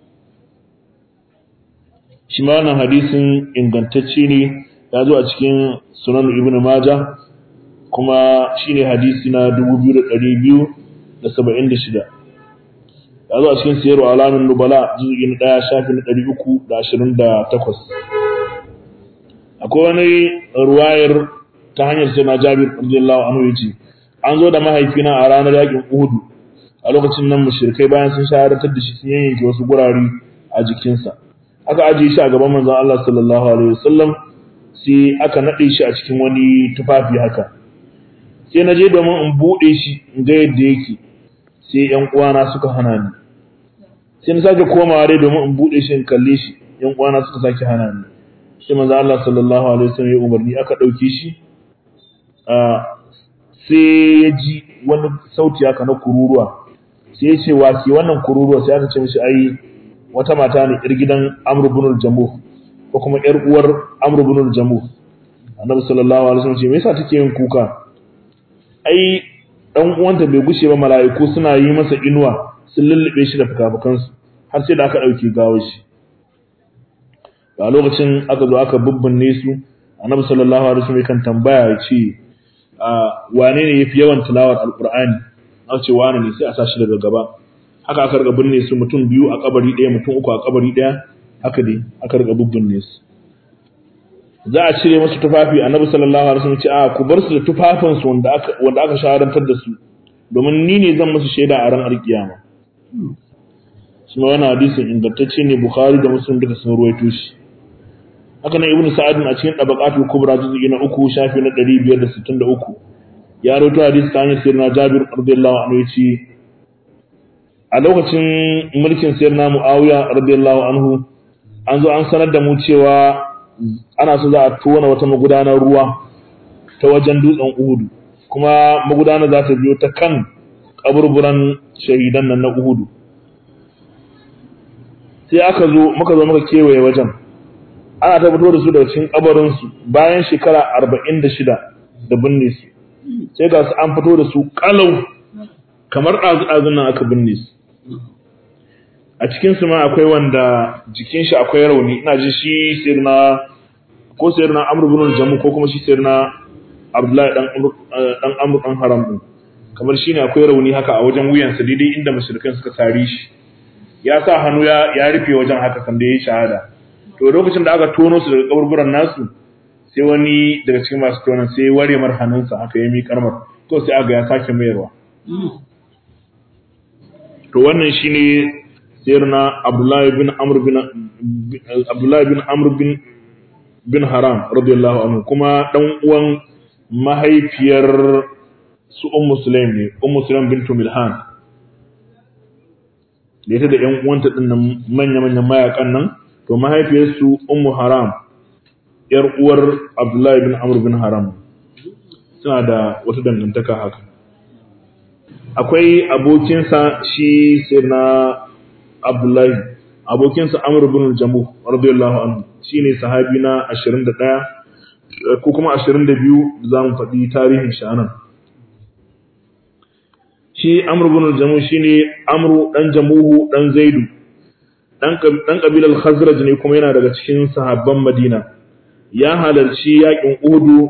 Shi ma wannan hadisin ingantacce ne, ya zo a cikin Sunan Ibn Majah kuma shine hadisi na 2276. Ya zo a cikin Siyar Alamin Nubala juz'i na 1 shafi na 328. Akwai wani ruwayar ta hanyar sai na Jabir radiyallahu anhu yace an zo da mahaifina a ranar yakin Uhud. A lokacin nan mushrikai bayan sun shahadatar da shi sun yanke wasu gurare a jikinsa. Aka ajiye shi a gaban manzon Allah sallallahu alaihi wasallam, sai aka nade shi a cikin wani tufafi haka. Sai na je domin in bude shi in ga yadda yake, sai ƴan uwana suka hana ni. Sai na sake komawa dai domin in bude shi in kalle shi, ƴan uwana suka sake hana ni. Sai manzon Allah sallallahu alaihi wasallam ya umarni aka dauke shi. Sai ya ji wani sauti haka na kururuwa. Sai ya ce wa ke wannan kururuwa, sai aka ce mishi ai wata mata ne ƴar gidan Amr ibn al-Jamuh ko kuma ƴar uwar Amr ibn al-Jamuh. Annabi sallallahu alaihi wasallam ce me yasa take yin kuka? Ai dan uwanta bai gushe ba, mala'iku suna yi masa inuwa sun lullube shi da fukafukansu har sai da aka dauke gawar shi. A lokacin aka zo aka bubbunne su, Annabi sallallahu alaihi wasallam kan tambaya ya ce wane ne yafi yawan tilawar alqur'ani? An ce wane ne, sai a sa shi daga gaba. Haka aka riga binne su, mutum biyu a kabari ɗaya, mutum uku a kabari ɗaya, haka dai aka riga bubbunne su. Za a cire musu tufafi, Annabi sallallahu alaihi wasallam ce ku bar su da tufafin su wanda aka shahadantar da su, domin ni ne zan musu shaida a ran alkiyama. Shi ma wannan hadisin ingantacce ne, Bukhari da Muslim duka sun ruwaito shi. Haka nan Ibn Sa'ad a cikin Tabaqatul Kubra juz'i na 3 shafi na 563 ya rawaito hadisi ta hanyar Sayyidina Jabir radiyallahu anhu yace a lokacin mulkin Sayyidina Muawiya radiyallahu anhu an zo an sanar da mu cewa ana so za a tona wata magudanar ruwa ta wajen dutsen Uhud, kuma magudanar za ta biyo ta kan kaburburan shahidan nan na Uhud. Sai muka zo muka kewaye wajen, ana ta fito da su daga cikin kabarin su bayan shekara 46 da binne su. Sai ga su an fito da su kalau kamar ɗazu-ɗazun nan aka binne su. A cikin su ma akwai wanda jikin shi akwai rauni, ina ji shi sirna Amr ibn al-Jamuh ko kuma shi sirna Abdullahi dan Amr dan Haram din. Kamar shine akwai rauni haka a wajen wuyansa daidai inda mushrikan suka sare shi. Ya sa hannu ya rufe wajen haka kan da yayi shahada. To lokacin da aka tono su daga kaburburan nasu, sai wani daga cikin masu tonon sai ware mar hannunsa aka yi miƙar mar, to sai aga ya sake mayarwa. To wannan shine sirna Abdullahi bin Amr bin Haram radiyallahu anhu, kuma dan uwan mahaifiyar su Ummu Sulaim ne, Ummu Sulaim bintu Milhan. Da ita da ƴan uwanta din nan manya-manyan mayakan nan, to mahaifiyar su Ummu Haram ƴar uwar Abdullahi bin Amr bin Haram, suna da wata dangantaka haka. Akwai abokinsa shi sirna Abdullahi, abokinsa Amr bin al-Jamuh radiyallahu anhu, shine sahabi na 21 ko kuma 22 zamu faɗi tarihin shi anan. Shi Amr bin al-Jamuh shine Amru dan Jamuhu dan Zaidu, dan kabilar Khazraj ne, kuma yana daga cikin sahabban Madina. Ya halarci yakin Uhud,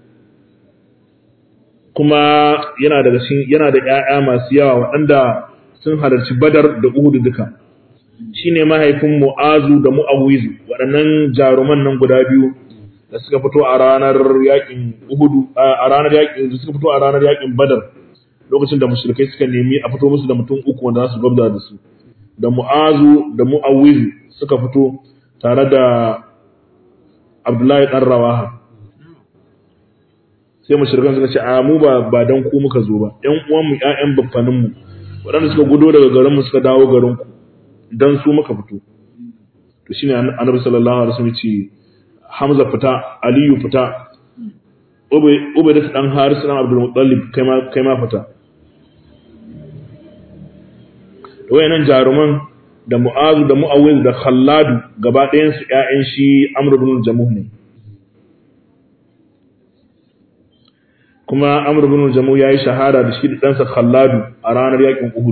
kuma yana da ƴaƴa masu yawa waɗanda sun halarci Badar da Uhud duka. Shine mahaifin Mu'azu da Mu'awizu, waɗannan jaruman nan guda biyu da suka fito a ranar yakin Uhud, da suka fito a ranar yakin Badar, lokacin da mushrikai suka nemi a fito musu da mutum uku wanda za su gwabza da su. Da Mu'azu da Mu'awizu suka fito tare da Abdullahi dan Rawaha. Sai mushrikan suka ce mu ba dan ku muka zo ba, ƴan uwan mu, ƴaƴan baffanin mu waɗanda suka gudo daga garin mu suka dawo garin ku, dan su muka fito. To shine Annabi sallallahu alaihi wasallam ce Hamza fita, Aliyu fita, Ubaidah dan Haris dan Abdul Muttalib kai ma fita. da wayannan jaruman da Mu'az da Mu'awwil da Khallad gaba ɗayan su ƴaƴan shi Amr ibn al-Jamuh ne kuma Amr ibn al-Jamuh yayi shahada da shi da ɗansa Khallad a ranar yakin Uhud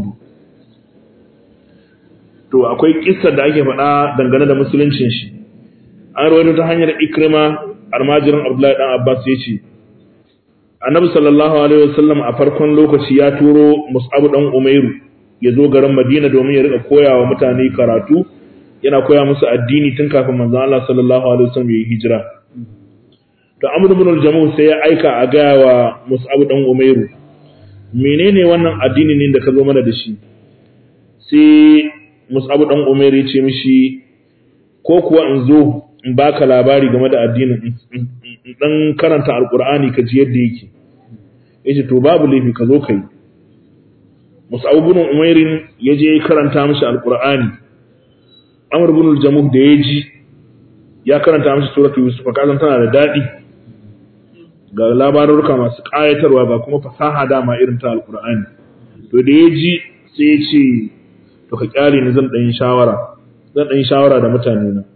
to akwai kissar da ake faɗa dangane da musuluncin shi an rawaito ta hanyar Ikrima almajirin Abdullahi dan Abbas yace Annabi sallallahu alaihi wasallam a farkon lokaci ya turo Mus'ab dan Umairu ya zo garin Madina domin ya rika koyawa mutane karatu yana koya musu addini tun kafin manzon Allah sallallahu alaihi wasallam ya hijira to Amr ibn al-Jamuh sai ya aika a ga wa Mus'ab dan Umairu menene wannan addini ne da ka zo mana da shi sai Mus'ab dan Umairu ya ce mishi ko kuwa in zo in baka labari game da addinin dan karanta alqur'ani ka ji yadda yake yace to babu laifi ka zo kai Mus'ab ibn Umair yaje karanta mishi alqur'ani Amr ibn al-Jamuh da yaji ya karanta mishi suratul Yusuf kazan tana da dadi ga labarurka masu kayatarwa ba kuma fasaha dama irin ta alqur'ani to da yaji sai ya ce to ka kyale ni zan dan shawara da mutane na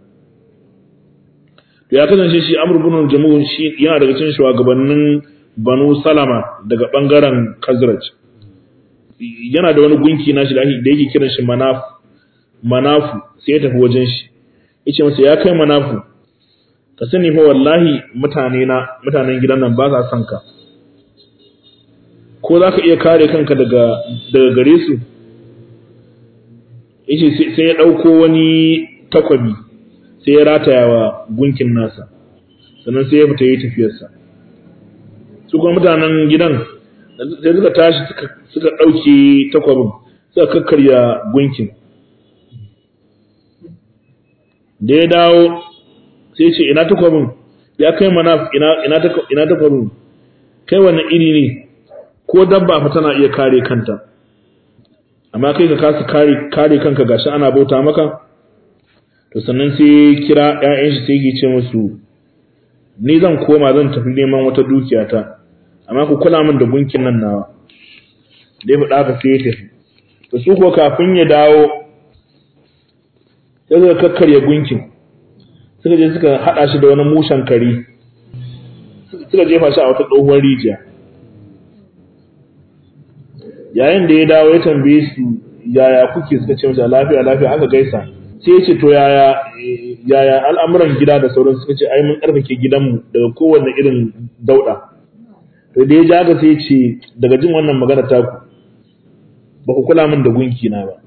ya kasance shi Amr ibn al-Jamuh shi yana daga cikin shugabannin Banu Salama daga bangaren Khazraj yana da wani gunki nashi da yake kiran shi Manafu sai ya tafi wajen shi yace masa ya kai Manafu ka sani fa wallahi mutanen gidan nan ba sa son ka ko zaka iya kare kanka daga gare su yace sai ya dauko wani takwabi sai ya rataya wa gunkin nasa sannan sai ya fita yi tafiyarsa su kuma mutanen gidan sai suka tashi suka ɗauke takwabin suka kakkarya gunkin da ya dawo sai ce ina takwabin ya kai Manaf ina takwabin kai wannan iri ne ko dabba fa tana iya kare kanta amma kai ka kasa kare kanka gashi ana bauta maka to sannan sai kira ƴaƴan shi sai yake ce musu ni zan koma zan tafi neman wata dukiyata amma ku kula min da gunkin nan nawa dai faɗa ka sai ya tafi to su ko kafin ya dawo sai suka kakkarya gunkin suka je suka hada shi da wani mushan kare suka jefa shi a wata tsohuwar rijiya yayin da ya dawo ya tambaye su yaya kuke suka ce masa lafiya aka gaisa sai ya ce to yaya al'amuran gida da sauran suka ce ai mun karfake gidanmu daga kowanne irin dauda to da ya ji haka sai ya ce daga jin wannan magana ta ku ba ku kula min da gunki na ba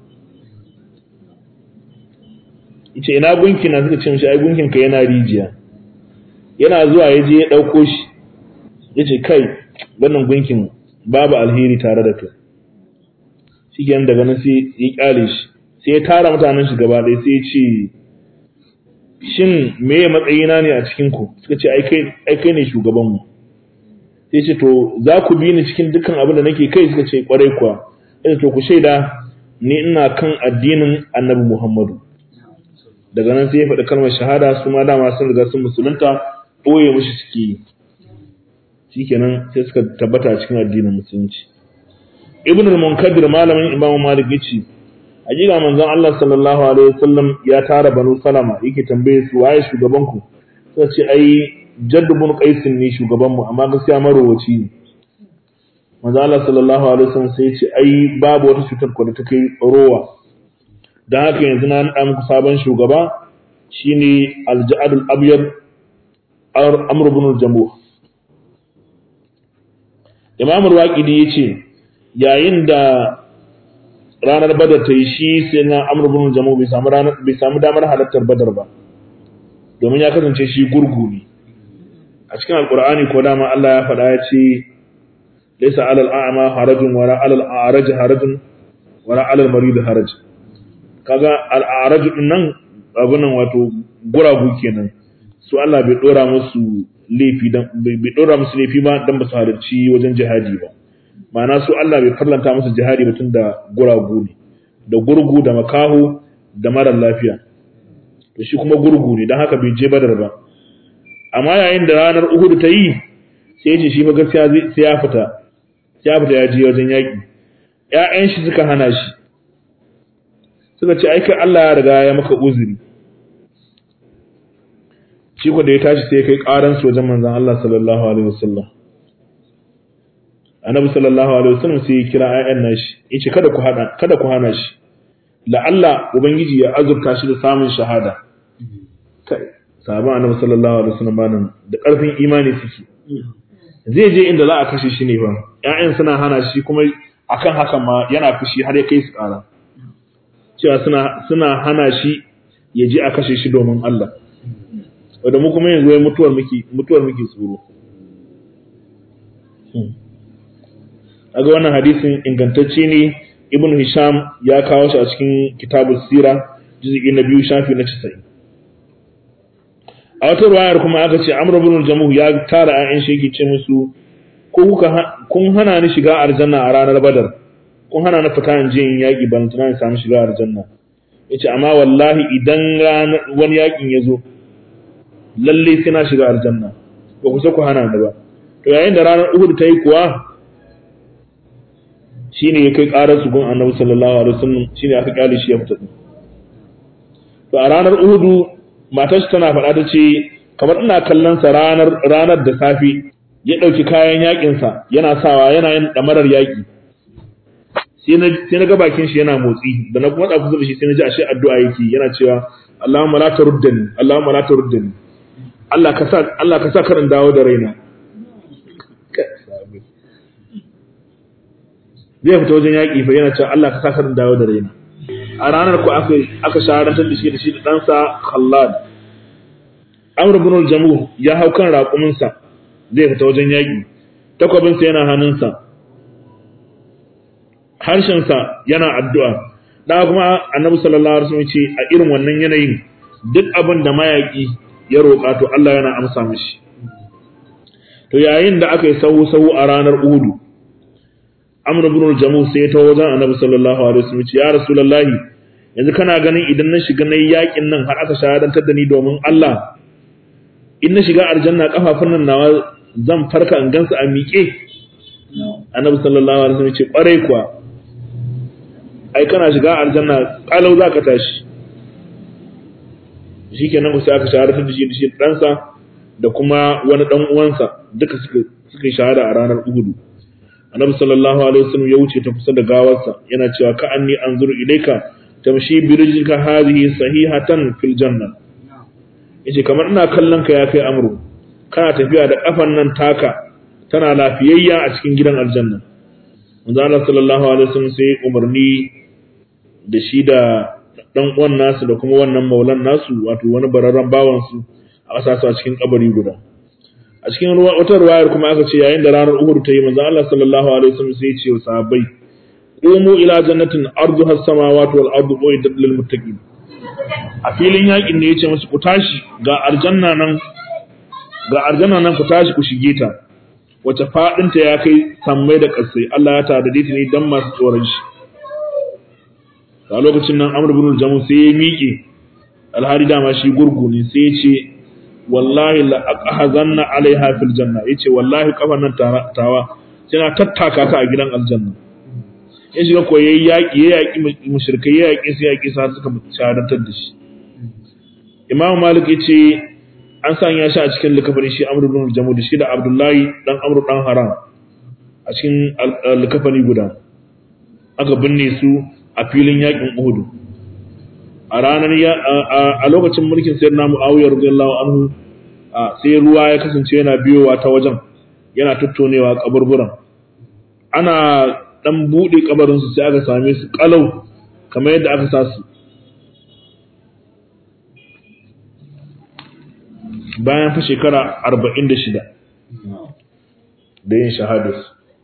yace ina gunki na suka ce mishi ai gunkin ka yana rijiya yana zuwa ya je ya dauko shi yace kai wannan gunkin babu alheri tare da kai shikenan daga nan sai ya kyale shi sai ya tara mutanen shi gaba ɗaya sai ya ce shin meye matsayina ne a cikin ku suka ce ai kai ne shugaban mu sai ce to za ku bi ni cikin dukkan abin da nake kai suka ce kwarai kuwa sai to ku shaida ni ina kan addinin Annabi Muhammadu daga nan sai ya faɗi kalmar shahada su ma dama sun riga sun musulunta ɓoye mushi suke yi shikenan sai suka tabbata a cikin addinin musulunci Ibn al-Munkadir malamin Imam Malik yace hakika manzon Allah sallallahu alaihi wasallam ya tara Banu Salama yake tambaye su waye shugaban ku sai ce ai Jadd ibn Qais ne shugaban mu amma gaskiya marowaci ne manzon Allah sallallahu alaihi wasallam sai ya ce ai babu wata cutar ko da take rowa dan haka yanzu na nada muku sabon shugaba shine Al-Ja'd al-Abyad Amr ibn al-Jamuh Imam al-Waqidi yace yayin da ranar Badar ta yi shi sai na Amr ibn al-Jamuh bai samu damar halartar Badar ba domin ya kasance shi gurgu ne a cikin Al-Qur'ani ko dama Allah ya faɗa ya ce laysa 'alal a'ma harajun wala 'alal a'raj harajun wala 'alal marid haraj kaga al-a'raj din nan abun nan wato guragu kenan su Allah bai dora musu laifi ba dan ba su halarci wajen jihadi ba ma'ana su Allah bai farlanta musu jihadi ba tun da guragu ne da gurgu da makaho da mara lafiya to shi kuma gurgu ne dan haka bai je Badar ba amma yayin da ranar Uhud ta yi sai ya ce shi ba gaskiya sai ya fita ya je wajen yaki ƴaƴan shi suka hana shi suka ce ai kai Allah ya riga ya maka uzuri. Shi ko da ya tashi sai kai karan su wajen manzon Allah sallallahu alaihi wasallam. Annabi sallallahu alaihi wasallam sai ya kira ayyan nashi yace kada ku hana shi. La'alla ubangiji ya azurta shi da samun shahada. Kai sahabban Annabi sallallahu alaihi wasallam banan da karfin imani suke. Zai je inda za a kashe shi ne fa. Ƴaƴan suna hana shi kuma akan haka ma yana fushi har ya kai su ƙara. Cewa suna hana shi ya je a kashe shi domin Allah. Wanda mu kuma yanzu wai mutuwar muke tsoro. Aga wannan hadisin ingantacce ne, Ibn Hisham ya kawo shi a cikin Kitabus Sira juz'i na 2 shafi na 90. A wata ruwayar kuma aka ce Amr ibn al-Jamuh ya tara ayyan shi yake ce musu ko kun hana ni shiga aljanna a ranar Badar. Kun hana ni fita in je in yaki ban tunan samu shiga aljanna. Yace amma wallahi idan wani yakin yazo lalle sai na shiga aljanna. Ba ku ku hana ni ba. To yayin da ranar Uhud ta yi kuwa shine ya kai karar su gun Annabi sallallahu alaihi wasallam shine aka kyale shi ya fita. To a ranar Uhud matar shi tana faɗa ta ce kamar ina kallon sa ranar da safi ya dauki kayan yakin sa yana sawa yana yin damarar yaki. Sai na ga bakin shi yana motsi da na kuma da kusa da shi sai na ji ashe addu'a yake yana cewa Allahumma la taruddani Allahumma la taruddani Allah ka sa karin dawo da raina. Zai fita wajen yaƙi fa yana cewa Allah ka sa karin dawo da raina. A ranar ku aka shaharantar da shi da ɗansa Khallad. Amr ibn al-Jamuh ya hau kan raƙuminsa zai fita wajen yaƙi. Takwabinsa yana hannunsa. Harshensa yana addu'a. Da kuma Annabi sallallahu alaihi wasallam ce a irin wannan yanayin duk abin da mayaƙi ya roƙa to Allah yana amsa mishi. To yayin da aka yi sahu a ranar Uhud, Amr ibn al-Jamuh sai ya tawo wajen Annabi sallallahu alaihi wasallam ce ya Rasulullahi yanzu kana ganin idan na shiga nayi yakin nan har aka shahadantar da ni domin Allah in na shiga aljanna kafafun nan nawa zan farka in gansu a miƙe. Annabi sallallahu alaihi wasallam ce kwarai kuwa ai kana shiga aljanna kalau zaka tashi. Shikenan ku sai aka shahadantar da shi ɗansa da kuma wani dan uwansa duka suka shahada a ranar Uhud. Annabi sallallahu alaihi wasallam ya wuce ta kusa da gawarsa yana cewa ka anni anzuru ilayka tamshi bi rijlika hadhihi sahihatan fil janna. Yace kamar ina kallon ka ya kai Amru kana tafiya da kafan nan taka tana lafiyayya a cikin gidan aljanna. Manzo Allah sallallahu alaihi wasallam sai umarni da shi da dan uwan nasu da kuma wannan maulan nasu wato wani bararran bawan su a ƙasa a cikin kabari guda. A cikin wata ruwayar kuma aka ce yayin da ranar Uhud ta yi manzo Allah sallallahu alaihi wasallam sai ya ce wa sahabbai qumu ila jannatin arduha as-samawati wal ardu uiddat lil muttaqin. A filin yakin ne yace musu ku tashi ga aljanna nan ku tashi ku shige ta wace fadin ta ya kai sammai da ƙasai Allah ya tada ta ne dan masu tsoron shi. A lokacin nan Amr ibn al-Jamuh sai ya miƙe alhari dama shi gurgu ne sai ya ce wallahi la aqhazanna alaiha fil janna yace wallahi kafan nan tawa tana tattaka ka a gidan aljanna. Ya shiga ko yayi mushrikai yayi sai suka shahadantar da shi. Imam Malik yace an sanya shi a cikin likafarin shi Amr ibn al-Jamuh da shi da Abdullahi dan Amr dan Haram a cikin likafani guda aka binne su a filin yakin Uhud. A ranar a lokacin mulkin sayyidina Muawiya radiyallahu anhu sai ruwa ya kasance yana biyowa ta wajen yana tuttonewa kaburburan. Ana dan bude kabarin su sai aka same su kalau kamar yadda aka sa su. Bayan fa shekara 46 da yin shahadus.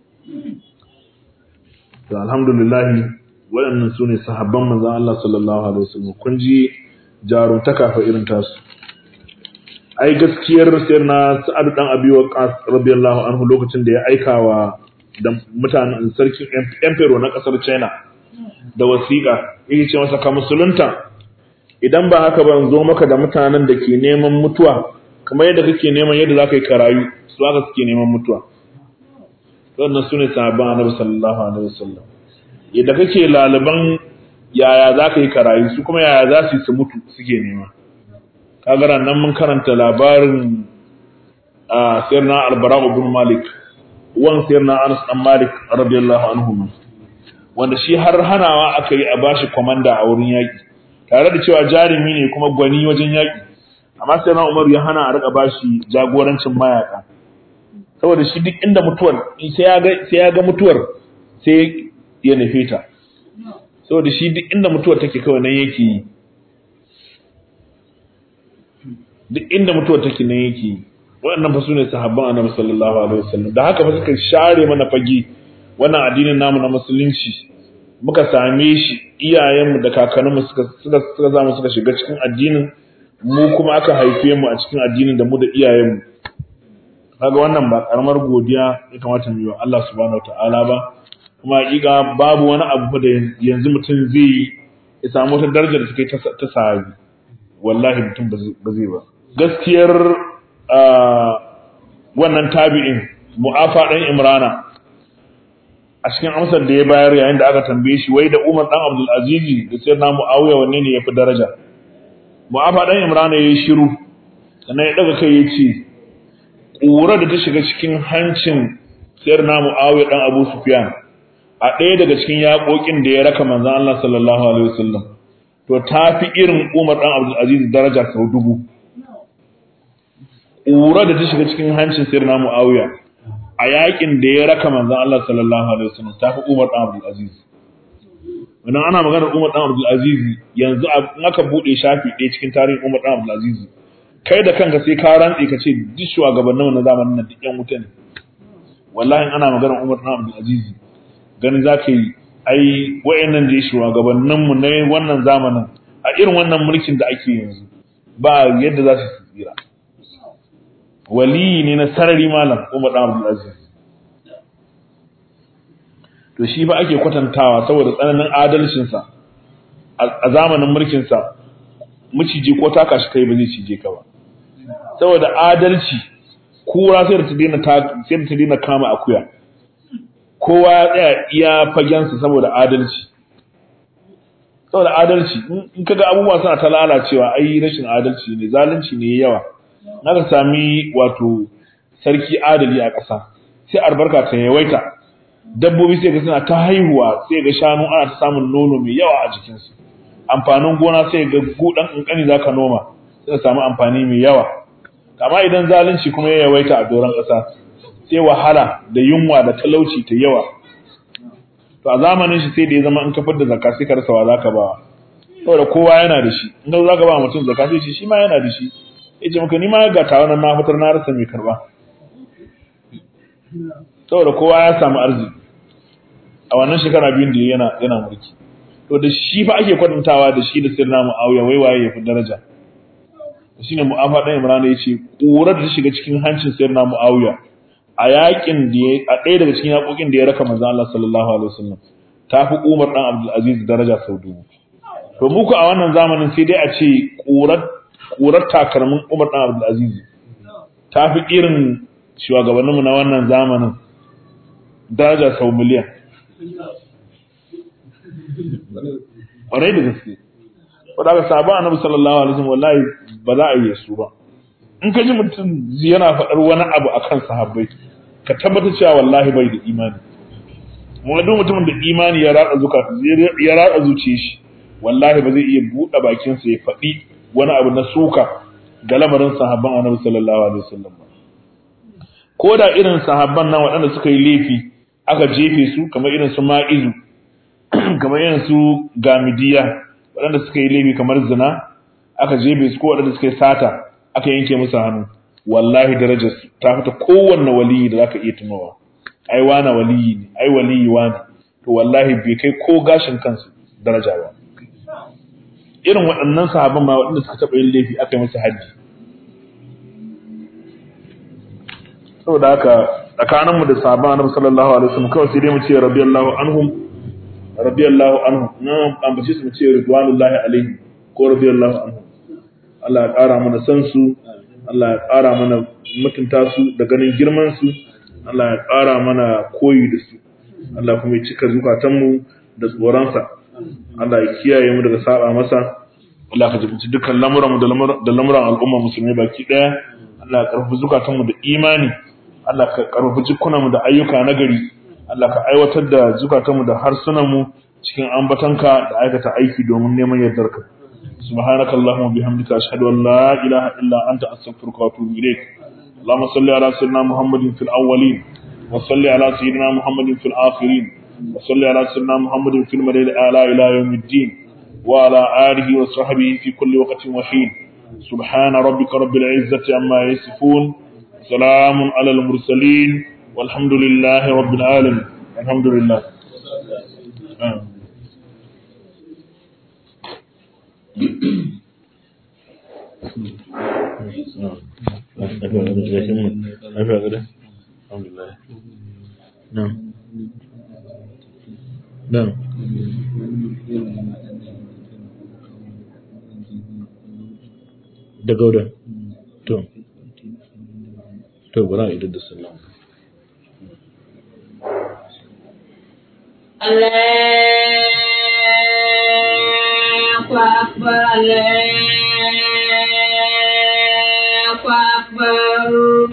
To alhamdulillah waɗannan su ne sahabban manzon Allah sallallahu alaihi wasallam kun ji jaruntaka fa irin tasu. Ai gaskiyar sayyidina Sa'ad dan Abi Waqqas radiyallahu anhu lokacin da ya aikawa da mutanen sarkin emperor na kasar China da wasiƙa yake ce masa ka musulunta idan ba haka ban zo maka da mutanen da ke neman mutuwa kamar yadda kake neman yadda zaka yi karayu su haka suke neman mutuwa. Wannan sune sahabban Annabi sallallahu alaihi wasallam. Yadda kake lalaban yaya za ka yi karayi su kuma yaya za su yi su mutu suke nema. Kaga nan mun karanta labarin sayyidina al-Bara ibn Malik wan sayyidina Anas dan Malik radiyallahu anhu wanda shi har hanawa aka yi a bashi komanda a wurin yaki tare da cewa jarumi ne kuma gwani wajen yaki, amma sayyidina Umar ya hana a rika bashi jagorancin mayaka saboda shi duk inda mutuwar sai ya ga mutuwar sai ya nufe ta, saboda shi duk inda mutuwar take kawai nan yake yi, duk inda mutuwar take nan yake yi. Waɗannan fa su ne sahabban Annabi sallallahu alaihi wasallam, da haka fa suka share mana fage wannan addinin namu na musulunci muka same shi, iyayenmu da kakanninmu suka zama suka shiga cikin addinin, mu kuma aka haife mu a cikin addinin da mu da iyayenmu. Kaga wannan ba karamar godiya ya kamata mu yi wa Allah subhanahu wataala ba, kuma hakika babu wani abu da yanzu mutum zai yi ya samu wata daraja da take ta sahabi, wallahi mutum ba zai ba. Gaskiyar wannan tabi'in Mu'afa dan Imrana a cikin amsar da ya bayar yayin da aka tambaye shi wai da Umar dan Abdul Aziz da sayyidina Muawiya wanne ne yafi daraja, Mu'afa dan Imrana yayi shiru sannan ya daga kai yace ƙura da ta shiga cikin hancin sayyidina Muawiya dan Abu Sufyan a ɗaya daga cikin yaƙoƙin da ya raka manzon Allah sallallahu alaihi wasallam to tafi irin Umar dan Abdul Aziz daraja sau 1000. Ƙura da ta shiga cikin hancin sayyidina Muawiya a yaƙin da ya raka manzon Allah sallallahu alaihi wasallam tafi Umar dan Abdul Aziz. Wannan ana maganar Umar dan Abdul Aziz yanzu in aka bude shafi ɗaya cikin tarihin Umar dan Abdul Aziz kai da kanka sai ka rantsi ka ce duk shugabannin na zamanin nan duk ƴan wuta ne. Wallahi ana maganar Umar dan Abdul Aziz ganin zaka yi ai wayannan da shugabannin mu na wannan zamanin a irin wannan mulkin da ake yanzu ba yadda za su tsira. Wali ne na sarari malam Umar dan Abdul Aziz. To shi ba ake kwatantawa saboda tsananin adalcin sa a zamanin mulkin sa, miciji ko taka shi kai ba zai cije ka ba saboda adalci. Kura sai da ta daina kama akuya, kowa ya tsaya iya fagen sa saboda adalci. Saboda adalci in kaga abubuwa suna ta lalacewa ai rashin adalci ne, zalunci ne yawa. Naka sami wato sarki adali a ƙasa sai albarka ta yawaita, dabbobi sai ga suna ta haihuwa, sai ga shanu ana ta samun nono mai yawa a jikinsu, amfanin gona sai ga gudan kankani zaka noma sai ka samu amfani mai yawa. Amma idan zalunci kuma ya yawaita a doron ƙasa sai wahala da yunwa da talauci ta yawa. To a zamanin shi sai da ya zama in ka fidda zakka sai ka rasa wa zaka ba, saboda kowa yana da shi. In ka zaka ba mutum zakka sai shi ma yana da shi, yace maka ni ma ga tawa nan na fitar na rasa mai karba, saboda kowa ya samu arziki a wannan shekara biyun da yana mulki. To da shi fa ake kwatantawa da shi da sirna Muawiya wai waye yafi daraja. Shine Mu'afa dan Imran yace ƙurar da ta shiga cikin hancin sirna Muawiya a yakin da a ɗaya daga cikin yakokin da ya raka manzon Allah sallallahu alaihi wasallam tafi Umar dan Abdul Aziz daraja sau 1000. To muku a wannan zamanin sai dai a ce ƙurar takalmin Umar dan Abdul Aziz tafi irin shugabanninmu na wannan zamanin daraja sau miliyan. Ƙwarai da gaske. Wadda sabon Annabi sallallahu alaihi wasallam wallahi ba za a yi su ba. In ka ji mutum yana faɗar wani abu akan sahabbai ka tabbatar cewa wallahi bai da imani. Duk mutumin da imani ya ratsa zuciyar shi wallahi ba zai iya buɗe bakin sa ya faɗi wani abu na suka ga lamarin sahabban Annabi sallallahu alaihi wasallam ba. Ko da irin sahabban nan waɗanda suka yi laifi aka jefe su kamar irin su Ma'izu, kamar irin su Gamidiya, waɗanda suka yi laifi kamar zina aka jefe su, ko waɗanda suka yi sata aka yanke musu hannu, wallahi darajar su ta fita kowanne waliyi da zaka iya tunawa. Ai wani waliyi ne, ai waliyi wani, to wallahi bai kai ko gashin kansu daraja ba. Irin waɗannan sahabban ma waɗanda suka taɓa yin laifi aka yi musu haji. Saboda haka tsakaninmu da sahabban Annabi sallallahu alaihi wasallam kawai sai dai mu ce radiyallahu anhum na ambace su mu ce ridwanullahi alaihim ko radiyallahu anhum. Allah ya ƙara mana san su, Allah ya ƙara mana mutunta su da ganin girman su, Allah ya ƙara mana koyi da su, Allah kuma ya cika zukatanmu da tsoronsa. Allah ya kiyaye mu daga saba masa Allah ka jibinci dukkan lamuran mu da lamuran al'umma musulmai baki daya Allah ka karfafa zukatan mu da imani Allah ka karfafa jikunan mu da ayyuka nagari Allah ka aiwatar da zukatan mu da harsunan mu cikin ambatanka da aikata aiki domin neman yardarka subhanakallahumma bihamdika ashhadu an la ilaha illa anta astaghfiruka wa atubu ilaik اللهم صل على سيدنا محمد في الأولين وصل على سيدنا محمد في الآخرين وصل على سيدنا محمد في المدى الأعلى إلى يوم الدين وعلى آله وصحبه في كل وقت وحين سبحان ربك رب العزة عما يصفون سلام على المرسلين والحمد لله رب العالمين الحمد لله نعم نعم daga wurin to bara idan da sallah Allahu akbar Allahu akbar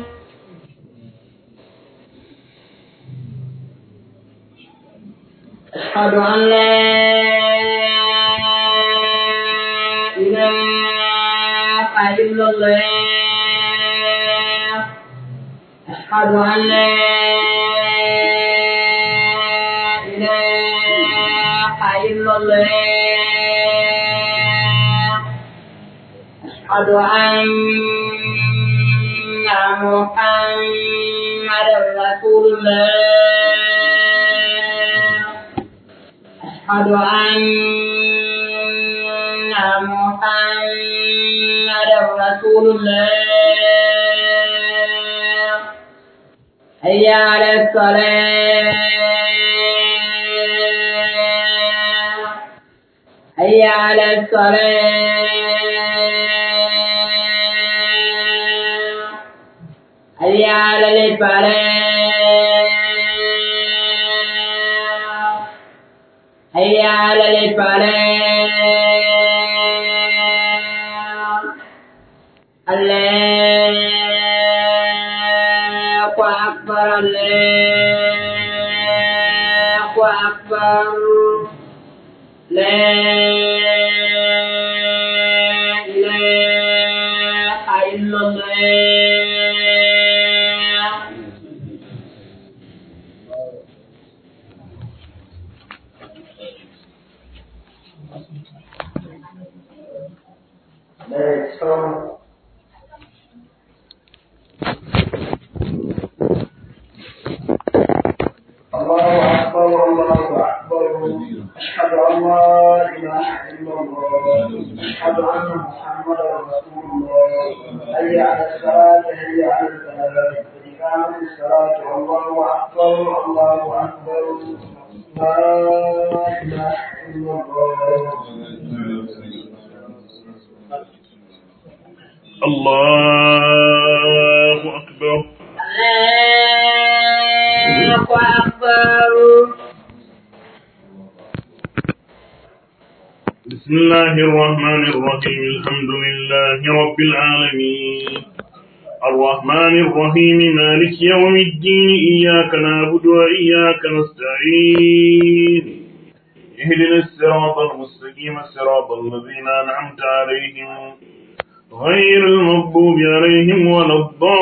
أشهد أن لا إله إلا الله أشهد أن لا إله إلا الله أشهد أن محمدا رسول الله أشهد أن محمدا رسول الله حي على الصلاة حي على الصلاة حي على الفلاح حي على الفلاح الله أكبر الله أكبر لا إله إلا الله الله أكبر الله أكبر أشهد أن لا إله إلا الله أشهد أن محمدا رسول الله حي على الصلاة حي على الفلاح قد قامت الصلاة الله أكبر الله أكبر لا إله إلا الله أكبر الله أكبر بسم الله الرحمن الرحيم الحمد لله رب العالمين الرحمن الرحيم مالك يوم الدين إياك نعبد وإياك نستعين اهدنا الصراط المستقيم صراط الذين أنعمت عليهم غير المغضوب عليهم ولا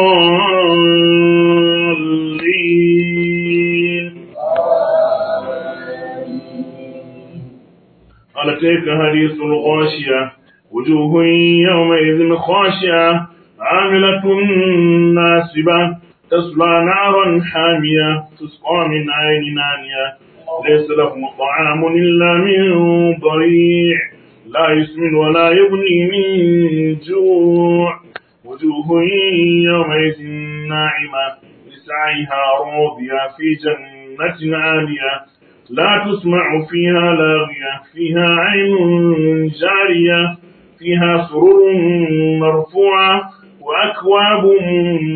الضالين أتيك حديث الغاشية وجوه يومئذ خاشعة عاملة ناصبة تصلى نارا حامية تسقى من عين آنية ليس لهم طعام إلا من ضريع لا يسمن ولا يغني من جوع وجوه يومئذ ناعمة لسعيها راضية في جنة عالية لا تسمع فيها لاغية فيها عين جارية فيها سرر مرفوعة وأكواب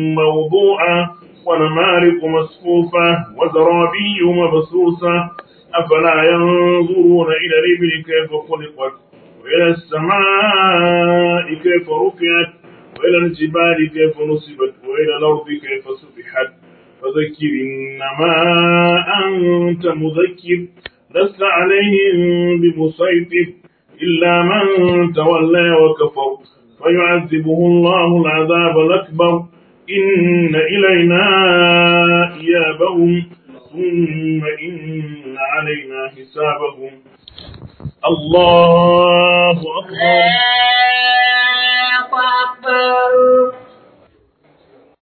موضوعة ونمارق مصفوفة وزرابي مبثوثة أفلا ينظرون إلى الإبل كيف خلقت وإلى السماء كيف رفعت وإلى الجبال كيف نصبت وإلى الأرض كيف سطحت فذكر إنما أنت مذكر لست عليهم بمسيطر إلا من تولى وكفر فيعذبه الله العذاب الأكبر إن إلينا إيابهم ثم إن علينا حسابهم الله أكبر